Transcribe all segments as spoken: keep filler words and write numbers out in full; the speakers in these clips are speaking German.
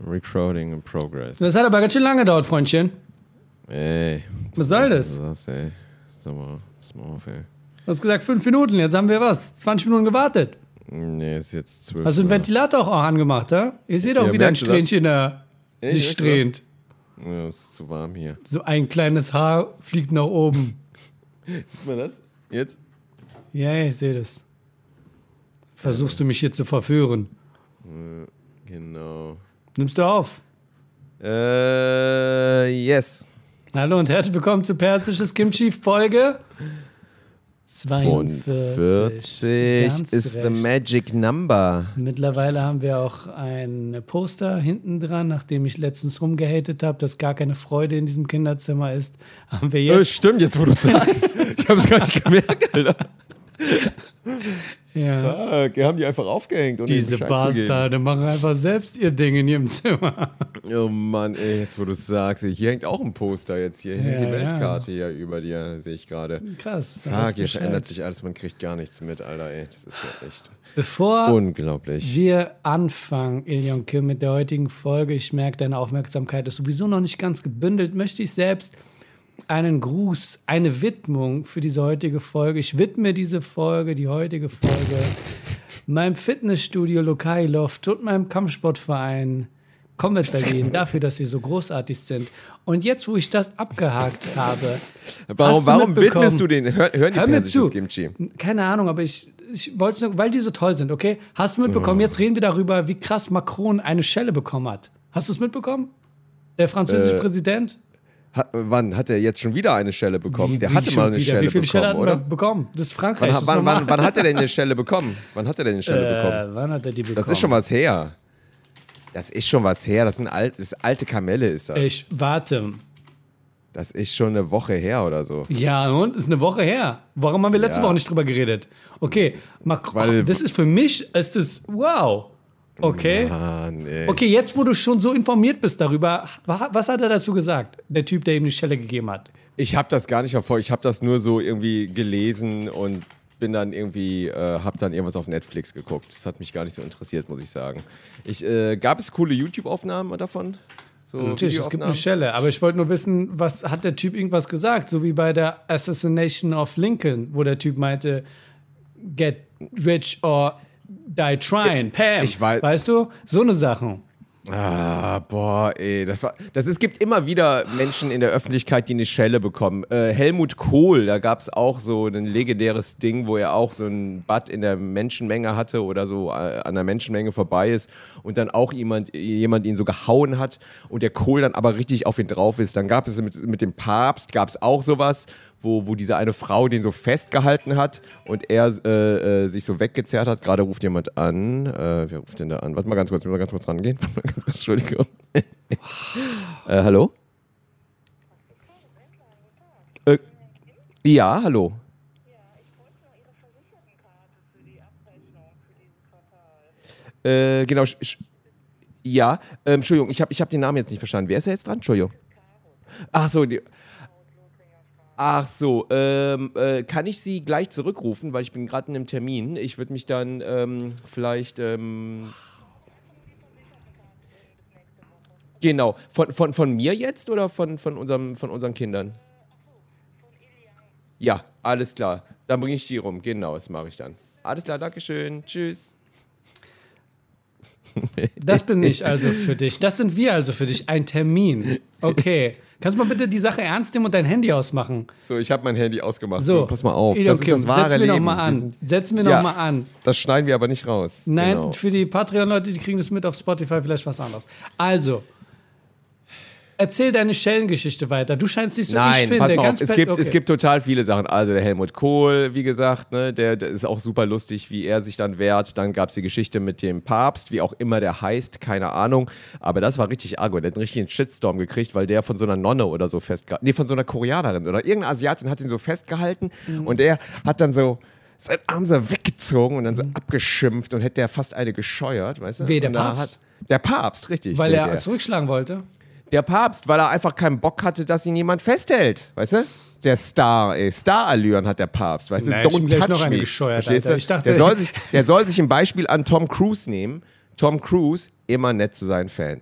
Recording in progress. Das hat aber ganz schön lange gedauert, Freundchen. Ey. Was soll das? das ey. Sag mal, pass mal auf, ey. Du hast gesagt fünf Minuten, jetzt haben wir was? zwanzig Minuten gewartet. Nee, ist jetzt zwölf. Hast du den Ventilator auch angemacht, ja? Ihr seht auch Ja, wieder ein merkst du das? Strähnchen da Ey, sich merkst du das? strähnt. Ja, es ist zu warm hier. So ein kleines Haar fliegt nach oben. Sieht man das? Jetzt? Ja, ich sehe das. Versuchst du mich hier zu verführen? Äh, Genau. Nimmst du auf? Äh, yes. Hallo und herzlich willkommen zu Persisches Kimchi Folge zweiundvierzig. Ganz is the recht. magic number. Mittlerweile haben wir auch ein Poster hinten dran, nachdem ich letztens rumgehatet habe, dass gar keine Freude in diesem Kinderzimmer ist. Haben wir Äh, jetzt. stimmt, jetzt wo du sagst. Ich habe es gar nicht gemerkt, Alter. Ja. Fuck, haben die einfach aufgehängt. Ohne Diese Bescheid zu geben. Bastarde machen einfach selbst ihr Ding in ihrem Zimmer. Oh Mann, ey, jetzt wo du es sagst. Ey, hier hängt auch ein Poster jetzt. Hier hängt Ja, die Weltkarte ja. hier über dir, sehe ich gerade. Krass. da weißt Fuck, du hier Bescheid. verändert sich alles. Man kriegt gar nichts mit, Alter, ey. Das ist ja echt Bevor unglaublich. wir anfangen, Ilion Kim, mit der heutigen Folge, ich merke, deine Aufmerksamkeit ist sowieso noch nicht ganz gebündelt, möchte ich selbst einen Gruß, eine Widmung für diese heutige Folge. Ich widme diese Folge, die heutige Folge, meinem Fitnessstudio Lokai Loft und meinem Kampfsportverein Combat Berlin dafür, dass sie so großartig sind. Und jetzt, wo ich das abgehakt habe, Warum, hast du warum mitbekommen- widmest du den? Hör, hören die Hör mir persisches zu. Kimchi? Keine Ahnung, aber ich, ich wollte es nur, weil die so toll sind, okay? Hast du mitbekommen, jetzt reden wir darüber, wie krass Macron eine Schelle bekommen hat. Hast du es mitbekommen? Der französische Äh, Präsident? Hat, wann hat er jetzt schon wieder eine Schelle bekommen? Wie- Der wie hatte schon mal eine wieder? Schelle Wie viele Schelle hat bekommen, er oder? bekommen? Das ist Frankreich. Wann, das ist wann, wann, normal. wann hat er denn eine Schelle bekommen? Wann hat er denn eine Schelle bekommen? äh, wann hat er die bekommen? Das ist schon was her. Das ist schon was her. Das sind alt, das ist alte Kamelle ist das. Ich warte. Das ist schon eine Woche her oder so. Ja, und? Ist eine Woche her. Warum haben wir letzte Ja. Woche nicht drüber geredet? Okay, Macron, Weil- das ist für mich, ist das, wow. Okay. Mann, ey. Okay, jetzt, wo du schon so informiert bist darüber, wa- was hat er dazu gesagt? Der Typ, der ihm die Stelle gegeben hat. Ich habe das gar nicht verfolgt. Ich habe das nur so irgendwie gelesen und bin dann irgendwie, äh, habe dann irgendwas auf Netflix geguckt. Das hat mich gar nicht so interessiert, muss ich sagen. Ich, äh, gab es coole YouTube-Aufnahmen davon? So Natürlich, es gibt eine Videoaufnahmen? Stelle. Aber ich wollte nur wissen, was hat der Typ irgendwas gesagt? So wie bei der Assassination of Lincoln, wo der Typ meinte, get rich or die trying. Pam. Ich weiß- Weißt du? So eine Sache. Ah, boah, ey. Das, war, das, es gibt immer wieder Menschen in der Öffentlichkeit, die eine Schelle bekommen. Äh, Helmut Kohl, da gab es auch so ein legendäres Ding, wo er auch so ein Bad in der Menschenmenge hatte oder so äh, an der Menschenmenge vorbei ist und dann auch jemand, jemand ihn so gehauen hat und der Kohl dann aber richtig auf ihn drauf ist. Dann gab es mit, mit dem Papst, gab es auch sowas, wo, wo diese eine Frau den so festgehalten hat und er äh, äh, sich so weggezerrt hat. Gerade ruft jemand an. Äh, wer ruft denn da an? Warte mal ganz kurz, ich muss mal ganz kurz rangehen. Warte mal ganz kurz, Entschuldigung. äh, hallo? Äh, ja, hallo. Äh, genau. sch- sch- Ja, ähm, Entschuldigung, ich habe ich hab den Namen jetzt nicht verstanden. Wer ist er jetzt dran? Entschuldigung. Ach so, die, Ach so, ähm, äh, kann ich Sie gleich zurückrufen, weil ich bin gerade in einem Termin. Ich würde mich dann ähm, vielleicht, ähm, genau, von, von, von mir jetzt oder von, von, unserem, von unseren Kindern? Ja, alles klar. Dann bringe ich die rum. Genau, das mache ich dann. Alles klar, Dankeschön. Tschüss. Das bin ich also für dich. Das sind wir also für dich. Ein Termin. Okay. Kannst du mal bitte die Sache ernst nehmen und dein Handy ausmachen? So, ich habe mein Handy ausgemacht. So, So, pass mal auf. Ilion Das ist Kim, das wahre setzen wir noch Leben. mal Wir an. sind- Setzen wir noch Ja. mal an. Das schneiden wir aber nicht raus. Nein, Genau. für die Patreon-Leute, die kriegen das mit auf Spotify, vielleicht was anderes. Also, erzähl deine Schellengeschichte weiter. Du scheinst nicht so, ich Nein, finde, pass mal auf, ganz es per- gibt, okay. es gibt total viele Sachen. Also der Helmut Kohl, wie gesagt, ne, der, der ist auch super lustig, wie er sich dann wehrt. Dann gab es die Geschichte mit dem Papst, wie auch immer der heißt, keine Ahnung. Aber das war richtig arg. Der hat einen richtigen Shitstorm gekriegt, weil der von so einer Nonne oder so festgehalten, nee, von so einer Koreanerin oder irgendeine Asiatin hat ihn so festgehalten Mhm. und er hat dann so seinen Arm so weggezogen und dann Mhm. so abgeschimpft und hätte der fast eine gescheuert, weißt du? Wer, der Und da Papst? Hat, der Papst, richtig. Weil der, er der, zurückschlagen wollte. Der Papst, weil er einfach keinen Bock hatte, dass ihn jemand festhält, weißt du? Der Star, ey, Star-Allüren hat der Papst, weißt Nein, du? ich bin Don't gleich touch noch eine me. gescheuert, Verstehst Alter. du? Ich dachte- der, soll sich, der soll sich ein Beispiel an Tom Cruise nehmen. Tom Cruise, immer nett zu seinen Fans.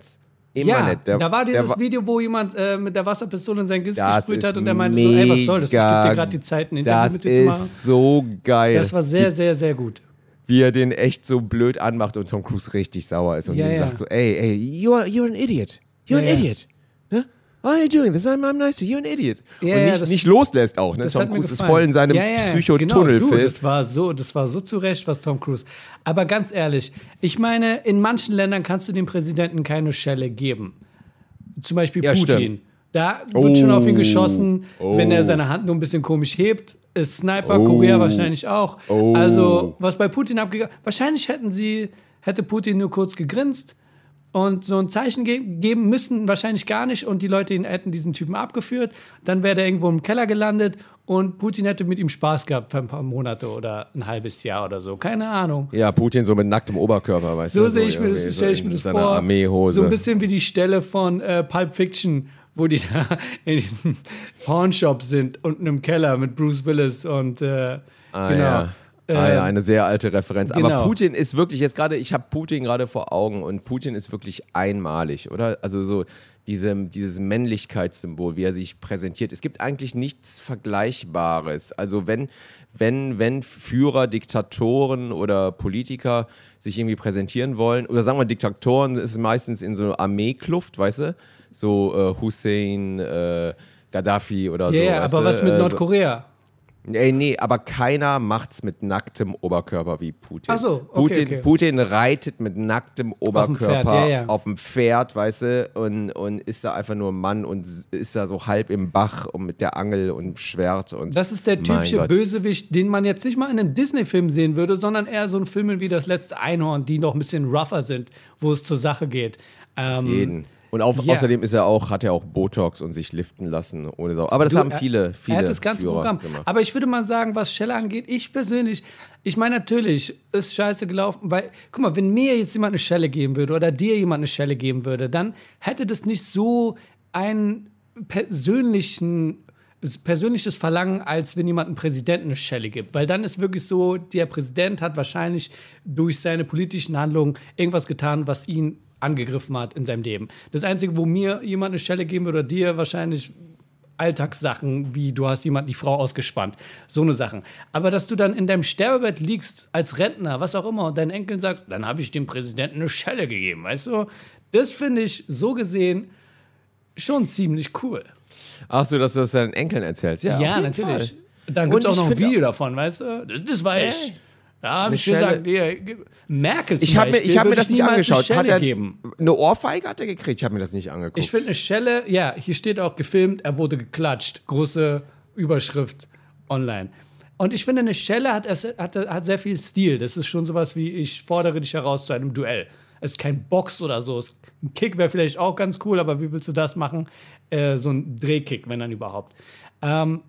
Immer ja, nett. Der, da war dieses der, Video, wo jemand äh, mit der Wasserpistole in sein Gesicht Das gesprüht ist hat und er meinte so, ey, was soll das? Ich gebe dir gerade die Zeit, ein Interview Das mit dir zu machen. ist so geil. Das war sehr, sehr, sehr gut. Wie er den echt so blöd anmacht und Tom Cruise richtig sauer ist und Ja, ihm ja. sagt so, ey, ey, you're, you're an idiot. You're Ja, an ja. idiot. Ne? Why are you doing this? I'm, I'm nice to you. You're an idiot. Ja, und ja, nicht, das- nicht loslässt auch. Ne? Das Tom hat mir Cruise ist gefallen. voll in seinem ja, ja, Psychotunnelfilm. Genau, du, das war so, das war so zurecht, was Tom Cruise. Aber ganz ehrlich, ich meine, in manchen Ländern kannst du dem Präsidenten keine Schelle geben. Zum Beispiel Ja, Putin. stimmt. Da wird schon auf ihn Oh. geschossen, Oh. wenn er seine Hand nur ein bisschen komisch hebt. Ist Sniper, Oh. Korea wahrscheinlich auch. Oh. Also, was bei Putin abgegangen wahrscheinlich hätten sie, hätte Putin nur kurz gegrinst und so ein Zeichen ge geben müssen, wahrscheinlich gar nicht. Und die Leute ihn hätten diesen Typen abgeführt. Dann wäre der irgendwo im Keller gelandet und Putin hätte mit ihm Spaß gehabt für ein paar Monate oder ein halbes Jahr oder so. Keine Ahnung. Ja, Putin so mit nacktem Oberkörper, weißt So du? sehe ich mir irgendwie das, so stell ich in mir das seiner vor. Armeehose. So ein bisschen wie die Stelle von äh, Pulp Fiction, wo die da in diesem Pawnshop sind, unten im Keller mit Bruce Willis und äh, Ah, genau. ja. Ah, ja, Ähm, eine sehr alte Referenz. Aber genau. Putin ist wirklich jetzt gerade, ich habe Putin gerade vor Augen und Putin ist wirklich einmalig, oder? Also so diese, dieses Männlichkeitssymbol, wie er sich präsentiert. Es gibt eigentlich nichts Vergleichbares. Also wenn, wenn, wenn Führer, Diktatoren oder Politiker sich irgendwie präsentieren wollen, oder sagen wir Diktatoren, ist es meistens in so einer Armeekluft, weißt du? So äh, Hussein, äh, Gaddafi oder Ja, so. yeah, weißt aber du? was mit Äh, so- Nordkorea? Ey, nee, aber keiner macht's mit nacktem Oberkörper wie Putin. Ach so, okay, Putin, okay. Putin reitet mit nacktem Oberkörper Pferd, ja, ja. auf dem Pferd, weißt du, und, und ist da einfach nur ein Mann und ist da so halb im Bach und mit der Angel und Schwert und. Das ist der Mein typische Gott. Bösewicht, den man jetzt nicht mal in einem Disney-Film sehen würde, sondern eher so in Filmen wie Das letzte Einhorn, die noch ein bisschen rougher sind, wo es zur Sache geht. Ähm, Jeden. Und auf, ja. außerdem ist er auch, hat er auch Botox und sich liften lassen ohne Sau. Aber das Du, haben er- viele, viele Er hat das ganze Führer Programm. gemacht. Aber ich würde mal sagen, was Schelle angeht, ich persönlich, ich meine natürlich, ist scheiße gelaufen, weil, guck mal, wenn mir jetzt jemand eine Schelle geben würde oder dir jemand eine Schelle geben würde, dann hätte das nicht so einen persönlichen persönliches Verlangen, als wenn jemand einem Präsidenten eine Schelle gibt. Weil dann ist wirklich so, der Präsident hat wahrscheinlich durch seine politischen Handlungen irgendwas getan, was ihn angegriffen hat in seinem Leben. Das Einzige, wo mir jemand eine Schelle geben würde, oder dir wahrscheinlich Alltagssachen, wie du hast jemand die Frau ausgespannt, so eine Sachen. Aber dass du dann in deinem Sterbebett liegst, als Rentner, was auch immer, und deinen Enkeln sagst, dann habe ich dem Präsidenten eine Schelle gegeben, weißt du? Das finde ich so gesehen schon ziemlich cool. Ach so, dass du das deinen Enkeln erzählst. Ja, Ja, auf jeden natürlich. Fall. Dann gibt es Und auch noch ich ein finde- Video davon, weißt du? Das, das war ich. Da habe ich Michelle- gesagt, hier, gib- Merkel zum Ich habe mir, Beispiel ich hab mir würde das nicht niemals angeschaut. Eine Hat Schelle er geben. eine Ohrfeige hat er gekriegt? Ich habe mir das nicht angeguckt. Ich finde eine Schelle, ja, hier steht auch gefilmt, er wurde geklatscht. Große Überschrift online. Und ich finde, eine Schelle hat, es- hat, hat sehr viel Stil. Das ist schon sowas wie, ich fordere dich heraus zu einem Duell. Es ist kein Box oder so. Es- Ein Kick wäre vielleicht auch ganz cool, aber wie willst du das machen? Äh, so ein Drehkick, wenn dann überhaupt. Ähm,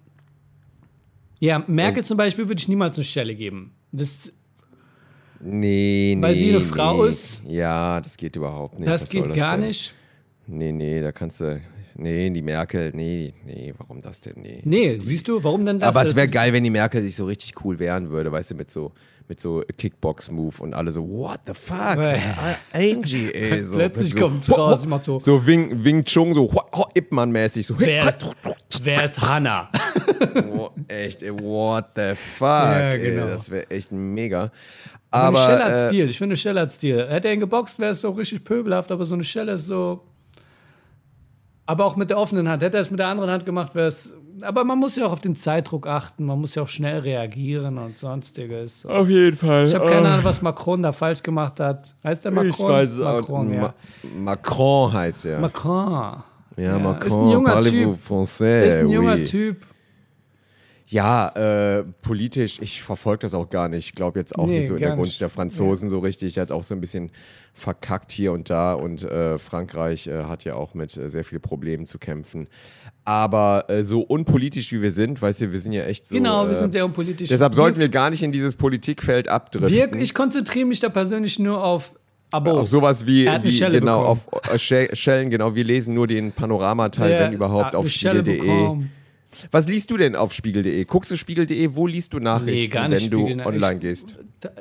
ja, Merkel zum Beispiel würde ich niemals eine Schelle geben. Das, Nee, nee. Weil sie eine Frau nee. ist? Ja, das geht überhaupt nicht. das Was soll geht das gar denn? nicht. Nee, nee, da kannst du. Nee, die Merkel, nee, nee, warum das denn? Nee. Nee, siehst du, warum denn das? Aber es Das wäre ist- geil, wenn die Merkel sich so richtig cool wehren würde, weißt du, mit so, mit so Kickbox-Move und alle so, what the fuck? Weil- Angie, ey. So, Plötzlich so, kommt's ho, raus, ho, macht so- So Wing, Wing Chun, so ho, ho, Ip Man-mäßig. So, Wer ist, wer ist Hannah? oh, echt, ey, what the fuck? Ja, genau. Ey, das wäre echt mega. Aber Aber eine Schelle hat äh, Stil. Ich finde, eine Schelle hat Stil. Hätte er ihn geboxt, wäre es so richtig pöbelhaft, aber so eine Schelle ist so. Aber auch mit der offenen Hand. Hätte er es mit der anderen Hand gemacht, wäre es. Aber man muss ja auch auf den Zeitdruck achten. Man muss ja auch schnell reagieren und sonstiges. auf jeden Fall. Ich habe keine Ahnung, was Macron da falsch gemacht hat. Heißt der Macron? Ich weiß es auch. Macron, ja. Ma Macron heißt er. Macron. Ja, Macron. Ist ein junger Parlez-vous Typ. français? Ist ein junger oui. Typ. Ja, äh, politisch, ich verfolge das auch gar nicht. Ich glaube jetzt auch Nee, nicht so in der gar Gunst nicht. der Franzosen so richtig. Der hat auch so ein bisschen verkackt hier und da und äh, Frankreich äh, hat ja auch mit äh, sehr vielen Problemen zu kämpfen. Aber äh, so unpolitisch wie wir sind, weißt du, wir sind ja echt so. Genau, wir äh, sind sehr unpolitisch. Deshalb sollten wir gar nicht in dieses Politikfeld abdriften. wir, ich konzentriere mich da persönlich nur auf Abo. Auf sowas wie, Er hat eine wie Schelle genau, bekommen. auf äh, Schellen, genau, wir lesen nur den Panoramateil, Ja, wenn überhaupt, hat auf eine Schelle spiegel punkt de. bekommen. Was liest du denn auf spiegel punkt de? Guckst du spiegel punkt de? Wo liest du Nachrichten, Nee, gar nicht wenn du Spiegel. online Ich- gehst?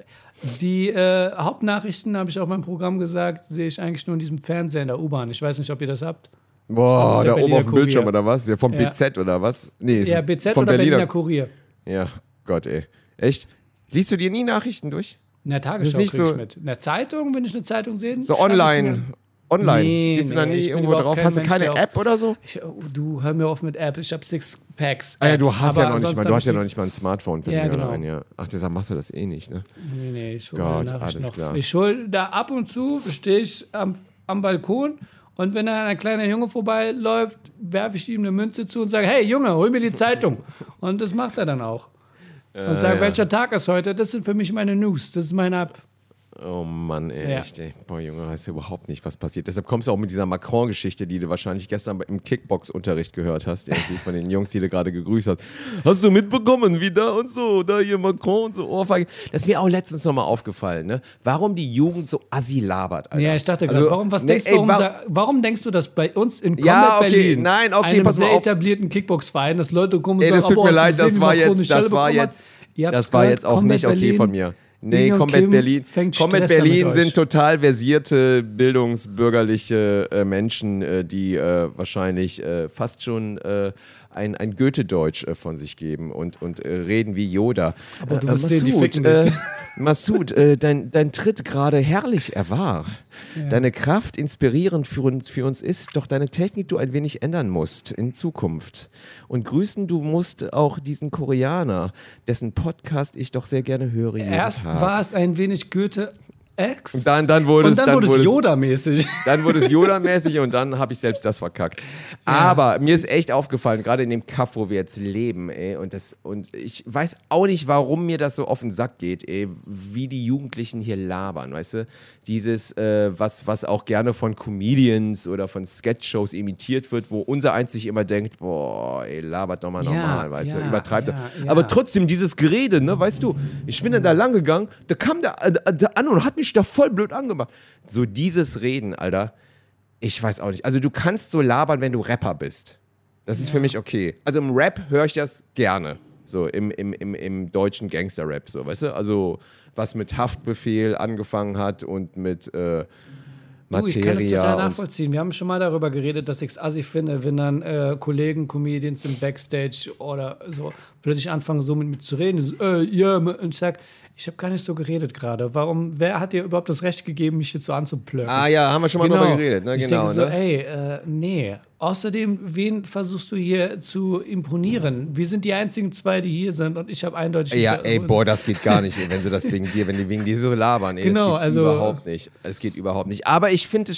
Die äh, Hauptnachrichten, habe ich auch beim Programm gesagt, sehe ich eigentlich nur in diesem Fernseher in der U-Bahn. Ich weiß nicht, ob ihr das habt. Boah, Auf der da oben Berliner auf dem Bildschirm Kurier. oder was? Ja, vom Ja. B Z oder was? Nee, ist Ja, B Z vom oder Berliner, Berliner. Kurier. Ja, Gott, ey. Echt? Liest du dir nie Nachrichten durch? In der Das Tagesschau ist nicht krieg ich so- mit. In der Zeitung, wenn ich eine Zeitung sehe. So schnapp ich online. mir. Online. Nee, Gehst du da nee, nie ich bin irgendwo überhaupt drauf? kein Hast du Mensch, keine der auf- App oder so? Ich, oh, du, hör mir auf mit App. Ich habe Sixpacks. Ah ja, du Apps, hast aber ja noch nicht ansonsten mal, du hab hast ja ich noch nicht mal ein Smartphone für Ja, mich genau. oder ein, ja. Ach, deshalb machst du das eh nicht, ne? Nee, nee, ich hole Gott, meine Nachrichten alles noch. klar. Ich hole da ab und zu, stehe ich am, am Balkon und wenn da ein kleiner Junge vorbeiläuft, werfe ich ihm eine Münze zu und sage, hey Junge, hol mir die Zeitung. Und das macht er dann auch. Und sagt, ja. welcher Tag ist heute? Das sind für mich meine News, das ist meine App. Oh Mann, ey, Ja. echt, ey. Boah, Junge, weißt du überhaupt nicht, was passiert. Deshalb kommst du auch mit dieser Macron-Geschichte, die du wahrscheinlich gestern im Kickbox-Unterricht gehört hast, irgendwie von den Jungs, die du gerade gegrüßt hast. Hast du mitbekommen, wie da und so, da hier Macron und so, Ohrfeige. Das ist mir auch letztens nochmal aufgefallen, ne? Warum die Jugend so assi labert, Alter. Ja, ich dachte Also, gerade, warum, was ne, denkst, ey, warum, wa- sa- warum denkst du, dass bei uns in Combat Ja, okay, Berlin, nein, okay, einem pass mal sehr auf. etablierten Kickbox-Verein, dass Leute kommen und Ey, das sagen, tut aber mir hast du leid, das gesehen, wie war Macron jetzt, eine Schelle das war bekommen hat? jetzt, Ihr habt's das war gehört, jetzt auch Combat nicht okay Berlin, von mir. Nee, Lilian Combat Kim Berlin. fängt Combat Stress Berlin damit euch. sind total versierte, bildungsbürgerliche äh, Menschen, äh, die äh, wahrscheinlich äh, fast schon äh, ein, ein Goethe-Deutsch äh, von sich geben und, und äh, reden wie Yoda. Aber du äh, wirst sehen, die ficken dich. äh, Massoud, äh, dein, dein Tritt gerade herrlich er war. Deine Kraft inspirierend für uns, für uns ist, doch deine Technik du ein wenig ändern musst in Zukunft. Und grüßen du musst auch diesen Koreaner, dessen Podcast ich doch sehr gerne höre jeden Erst Tag. war es ein wenig Goethe X Und dann, dann wurde und es, dann, dann wurde es wurde es Yoda-mäßig. Dann wurde es Yoda-mäßig und dann habe ich selbst das verkackt. Aber mir ist echt aufgefallen, gerade in dem Kaff, wo wir jetzt leben, ey, und, das, und ich weiß auch nicht, warum mir das so auf den Sack geht, ey, wie die Jugendlichen hier labern, weißt du? Dieses, äh, was, was auch gerne von Comedians oder von Sketch-Shows imitiert wird, wo unser eins sich immer denkt, boah, ey, labert doch mal Ja, normal, weißt ja, du, übertreibt ja, doch. ja. Aber trotzdem dieses Gerede, ne, weißt du, ich bin dann da lang gegangen, da kam der, äh, der an und hat mich da voll blöd angemacht. So dieses Reden, Alter, ich weiß auch nicht. Also du kannst so labern, wenn du Rapper bist. Das ist für mich okay. Also im Rap höre ich das gerne. So im, im, im, im deutschen Gangster-Rap, so, weißt du? Also was mit Haftbefehl angefangen hat und mit äh, Du, ich kann das total Materia. Und, nachvollziehen. Wir haben schon mal darüber geredet, dass ich es assi finde, wenn dann äh, Kollegen, Comedians im Backstage oder so plötzlich anfangen, so mit mir zu reden. So, äh, ja, und ich sag, ich habe gar nicht so geredet gerade. Warum, wer hat dir überhaupt das Recht gegeben, mich jetzt so anzuplöcken? ah ja, haben wir schon mal drüber geredet, ne? Ich Genau. denke so, Ne? ey, äh, nee. Außerdem, wen versuchst du hier zu imponieren? Wir sind die einzigen zwei, die hier sind und ich habe eindeutig... Ja, nicht- ey, boah, das geht gar nicht, wenn sie das wegen dir, wenn die wegen dir so labern. Ey, Genau, das geht also- überhaupt nicht. Es geht überhaupt nicht. Aber ich finde es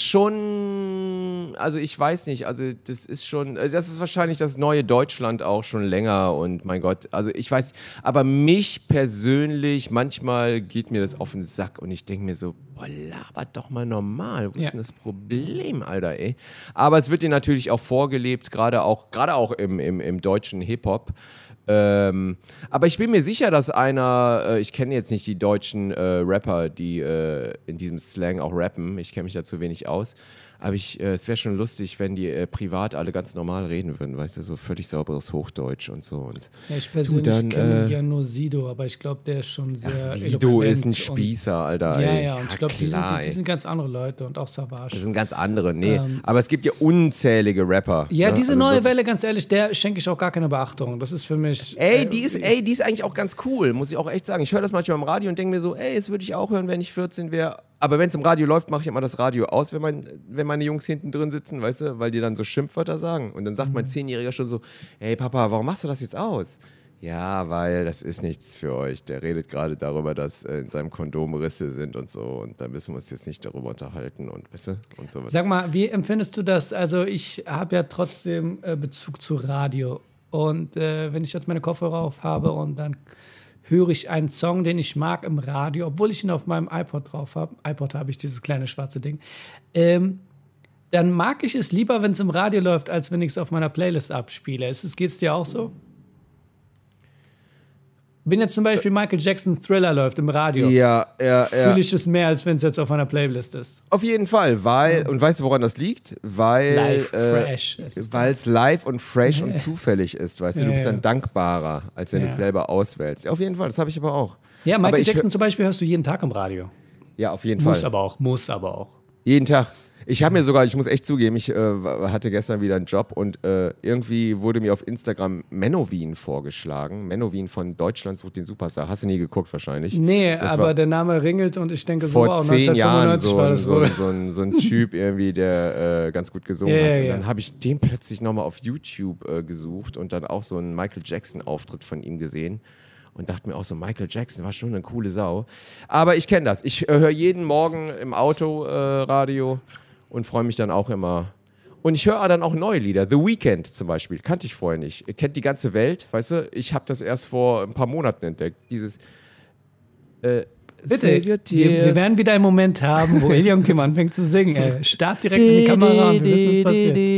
schon, also ich weiß nicht, also das ist schon, das ist wahrscheinlich das neue Deutschland auch schon länger und mein Gott, also ich weiß nicht, aber mich persönlich, manchmal geht mir das auf den Sack und ich denke mir so, boah, labert doch mal normal, wo ist Ja. denn das Problem, Alter, ey? Aber es wird dir natürlich auch vorgelebt, gerade auch, gerade auch im, im, im deutschen Hip-Hop. Ähm, aber ich bin mir sicher, dass einer, äh, ich kenne jetzt nicht die deutschen äh, Rapper, die äh, in diesem Slang auch rappen, ich kenne mich da zu wenig aus, aber ich, äh, es wäre schon lustig, wenn die äh, privat alle ganz normal reden würden, weißt du, so völlig sauberes Hochdeutsch und so. Und Ja, ich persönlich dann, kenne äh, ja nur Sido, aber ich glaube, der ist schon sehr Ach, Sido eloquent ist ein und- Spießer, Alter. Ja, ey. ja, und ich glaube, die, sind- klar, die, die ey. sind ganz andere Leute und auch Savage. Das sind ganz andere, nee. Ähm, aber es gibt ja unzählige Rapper. Ja, ne? diese Also neue wirklich- Welle, ganz ehrlich, der schenke ich auch gar keine Beachtung. Das ist für mich. Ey, äh, die ist, ey, die ist eigentlich auch ganz cool, muss ich auch echt sagen. Ich höre das manchmal im Radio und denke mir so, ey, das würde ich auch hören, wenn ich vierzehn wäre. Aber wenn es im Radio läuft, mache ich immer das Radio aus, wenn, mein, wenn meine Jungs hinten drin sitzen, weißt du, weil die dann so Schimpfwörter sagen. Und dann sagt mein Zehnjähriger schon so, ey Papa, warum machst du das jetzt aus? Ja, weil das ist nichts für euch. Der redet gerade darüber, dass äh, in seinem Kondom Risse sind und so. Und da müssen wir uns jetzt nicht darüber unterhalten und, weißt du, und sowas. Sag mal, wie empfindest du das? Also, ich habe ja trotzdem äh, Bezug zu Radio. Und äh, wenn ich jetzt meine Kopfhörer auf habe und dann höre ich einen Song, den ich mag im Radio, obwohl ich ihn auf meinem iPod drauf habe. iPod habe ich, dieses kleine schwarze Ding. Ähm, dann mag ich es lieber, wenn es im Radio läuft, als wenn ich es auf meiner Playlist abspiele. Ist es, geht's dir auch so? Wenn jetzt zum Beispiel Michael Jackson Thriller läuft im Radio, ja, ja, ja. fühle ich es mehr, als wenn es jetzt auf einer Playlist ist. Auf jeden Fall, weil, und weißt du, woran das liegt? Weil Live, äh, fresh. Weil es live und fresh und zufällig ist, weißt du? Du bist Ja, dann ja. dankbarer, als wenn Ja. du es selber auswählst. Ja, auf jeden Fall, das habe ich aber auch. Ja, aber Michael ich, Jackson zum Beispiel hörst du jeden Tag im Radio. Ja, auf jeden Muss Fall. aber auch, muss aber auch. Jeden Tag. Ich habe mir sogar, ich muss echt zugeben, ich äh, hatte gestern wieder einen Job und äh, irgendwie wurde mir auf Instagram Menowin vorgeschlagen. Menowin von Deutschland sucht den Superstar. Hast du nie geguckt wahrscheinlich? Nee, Das aber war der Name ringelt und ich denke so, vor wow, zehn Jahren neunzehnhundertfünfundneunzig so, war ein- das so, wohl. ein- so, ein, so ein Typ irgendwie, der äh, ganz gut gesungen Ja, hat. ja, Und ja. dann habe ich den plötzlich nochmal auf YouTube äh, gesucht und dann auch so einen Michael Jackson-Auftritt von ihm gesehen. Und dachte mir auch so, Michael Jackson war schon eine coole Sau. Aber ich kenne das. Ich äh, höre jeden Morgen im Auto äh, Radio und freue mich dann auch immer. Und ich höre dann auch neue Lieder. The Weeknd zum Beispiel, kannte ich vorher nicht. Ihr kennt die ganze Welt, weißt du? Ich habe das erst vor ein paar Monaten entdeckt. Dieses äh, Bitte, Save your wir, tears. wir werden wieder einen Moment haben, wo Ilion Kim anfängt zu singen. Er starrt direkt in die Kamera und wir wissen, was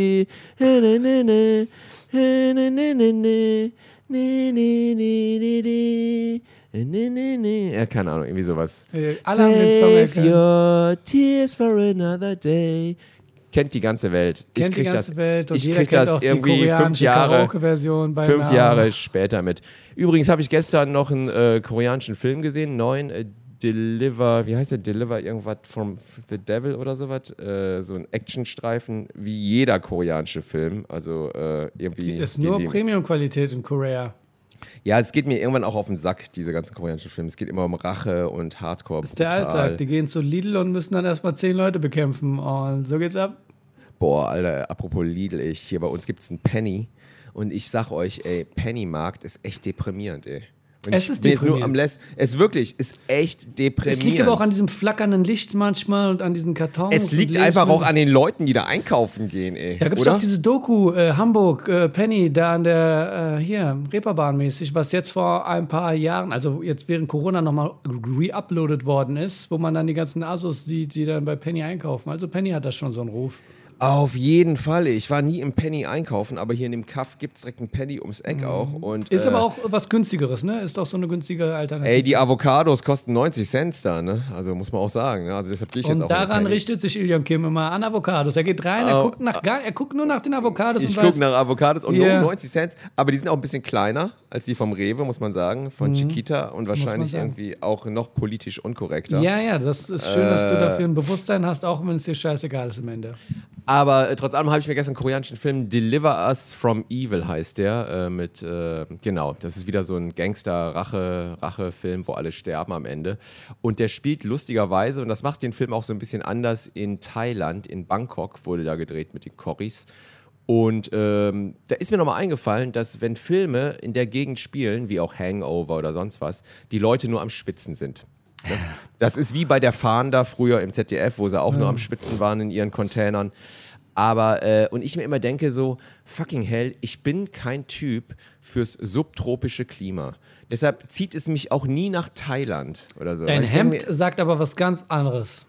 passiert. Ja, keine Ahnung, irgendwie sowas. Äh, Alle haben den Song erkannt. your tears for another day. Kennt die ganze Welt. Kennt ich krieg die ganze das, Welt und ich jeder krieg kennt das auch die irgendwie fünf koreanische Jahre, Karaoke-Version bei fünf Namen. Jahre später mit. Übrigens habe ich gestern noch einen äh, koreanischen Film gesehen, neuen äh, Deliver, wie heißt der? Deliver irgendwas from the Devil oder sowas. Äh, so ein Actionstreifen, wie jeder koreanische Film. Also äh, irgendwie. Ist die- nur die- Premium-Qualität in Korea. Ja, es geht mir irgendwann auch auf den Sack, diese ganzen koreanischen Filme. Es geht immer um Rache und Hardcore. Das ist der brutal. Alltag. Die gehen zu Lidl und müssen dann erstmal zehn Leute bekämpfen. Und so geht's ab. Boah, Alter, apropos Lidl, ich, hier bei uns gibt es einen Penny und ich sag euch, ey, Pennymarkt ist echt deprimierend, ey. Und Es ich ist bin jetzt nur am deprimierend. Less, es wirklich, ist echt deprimierend. Es liegt aber auch an diesem flackernden Licht manchmal und an diesen Kartons. Es und liegt einfach auch Lebensmitteln. an den Leuten, die da einkaufen gehen, ey. Da gibt es Oder? auch diese Doku, äh, Hamburg, äh, Penny, da an der, äh, hier, Reeperbahn mäßig, was jetzt vor ein paar Jahren, also jetzt während Corona nochmal re-uploadet worden ist, wo man dann die ganzen Asos sieht, die dann bei Penny einkaufen. Also Penny hat da schon so einen Ruf. Auf jeden Fall. Ich war nie im Penny einkaufen, aber hier in dem Kaff gibt es direkt einen Penny ums Eck auch. Und, Ist äh, aber auch was günstigeres, ne? Ist auch so eine günstige Alternative. Ey, die Avocados kosten neunzig Cent da, ne? Also muss man auch sagen. Ne? Also deshalb gehe ich jetzt und auch in den daran Penny. richtet sich Ilion Kim immer an Avocados. Er geht rein, er, Oh, guckt nach gar, er guckt nur nach den Avocados Ich und weiß, gucke nach Avocados und Ja. nur neunzig Cent, aber die sind auch ein bisschen kleiner als die vom Rewe, muss man sagen, von Chiquita und wahrscheinlich sagen. irgendwie auch noch politisch unkorrekter. ja, ja, das ist schön, dass du Äh, dafür ein Bewusstsein hast, auch wenn es dir scheißegal ist am Ende. Aber äh, trotz allem habe ich mir gestern einen koreanischen Film Deliver Us from Evil heißt der äh, mit äh, genau, das ist wieder so ein Gangster-Rache Rache-Film, wo alle sterben am Ende und der spielt lustigerweise und das macht den Film auch so ein bisschen anders in Thailand, in Bangkok wurde da gedreht mit den Corris. Und ähm, da ist mir nochmal eingefallen, dass wenn Filme in der Gegend spielen, wie auch Hangover oder sonst was, die Leute nur am Schwitzen sind. Ne? Das ist wie bei der Fahnder früher im Z D F, wo sie auch nur am Schwitzen waren in ihren Containern. Aber, äh, und ich mir immer denke so, fucking hell, ich bin kein Typ fürs subtropische Klima. Deshalb zieht es mich auch nie nach Thailand oder so. Dein Weil ich denk Hemd sagt aber was ganz anderes.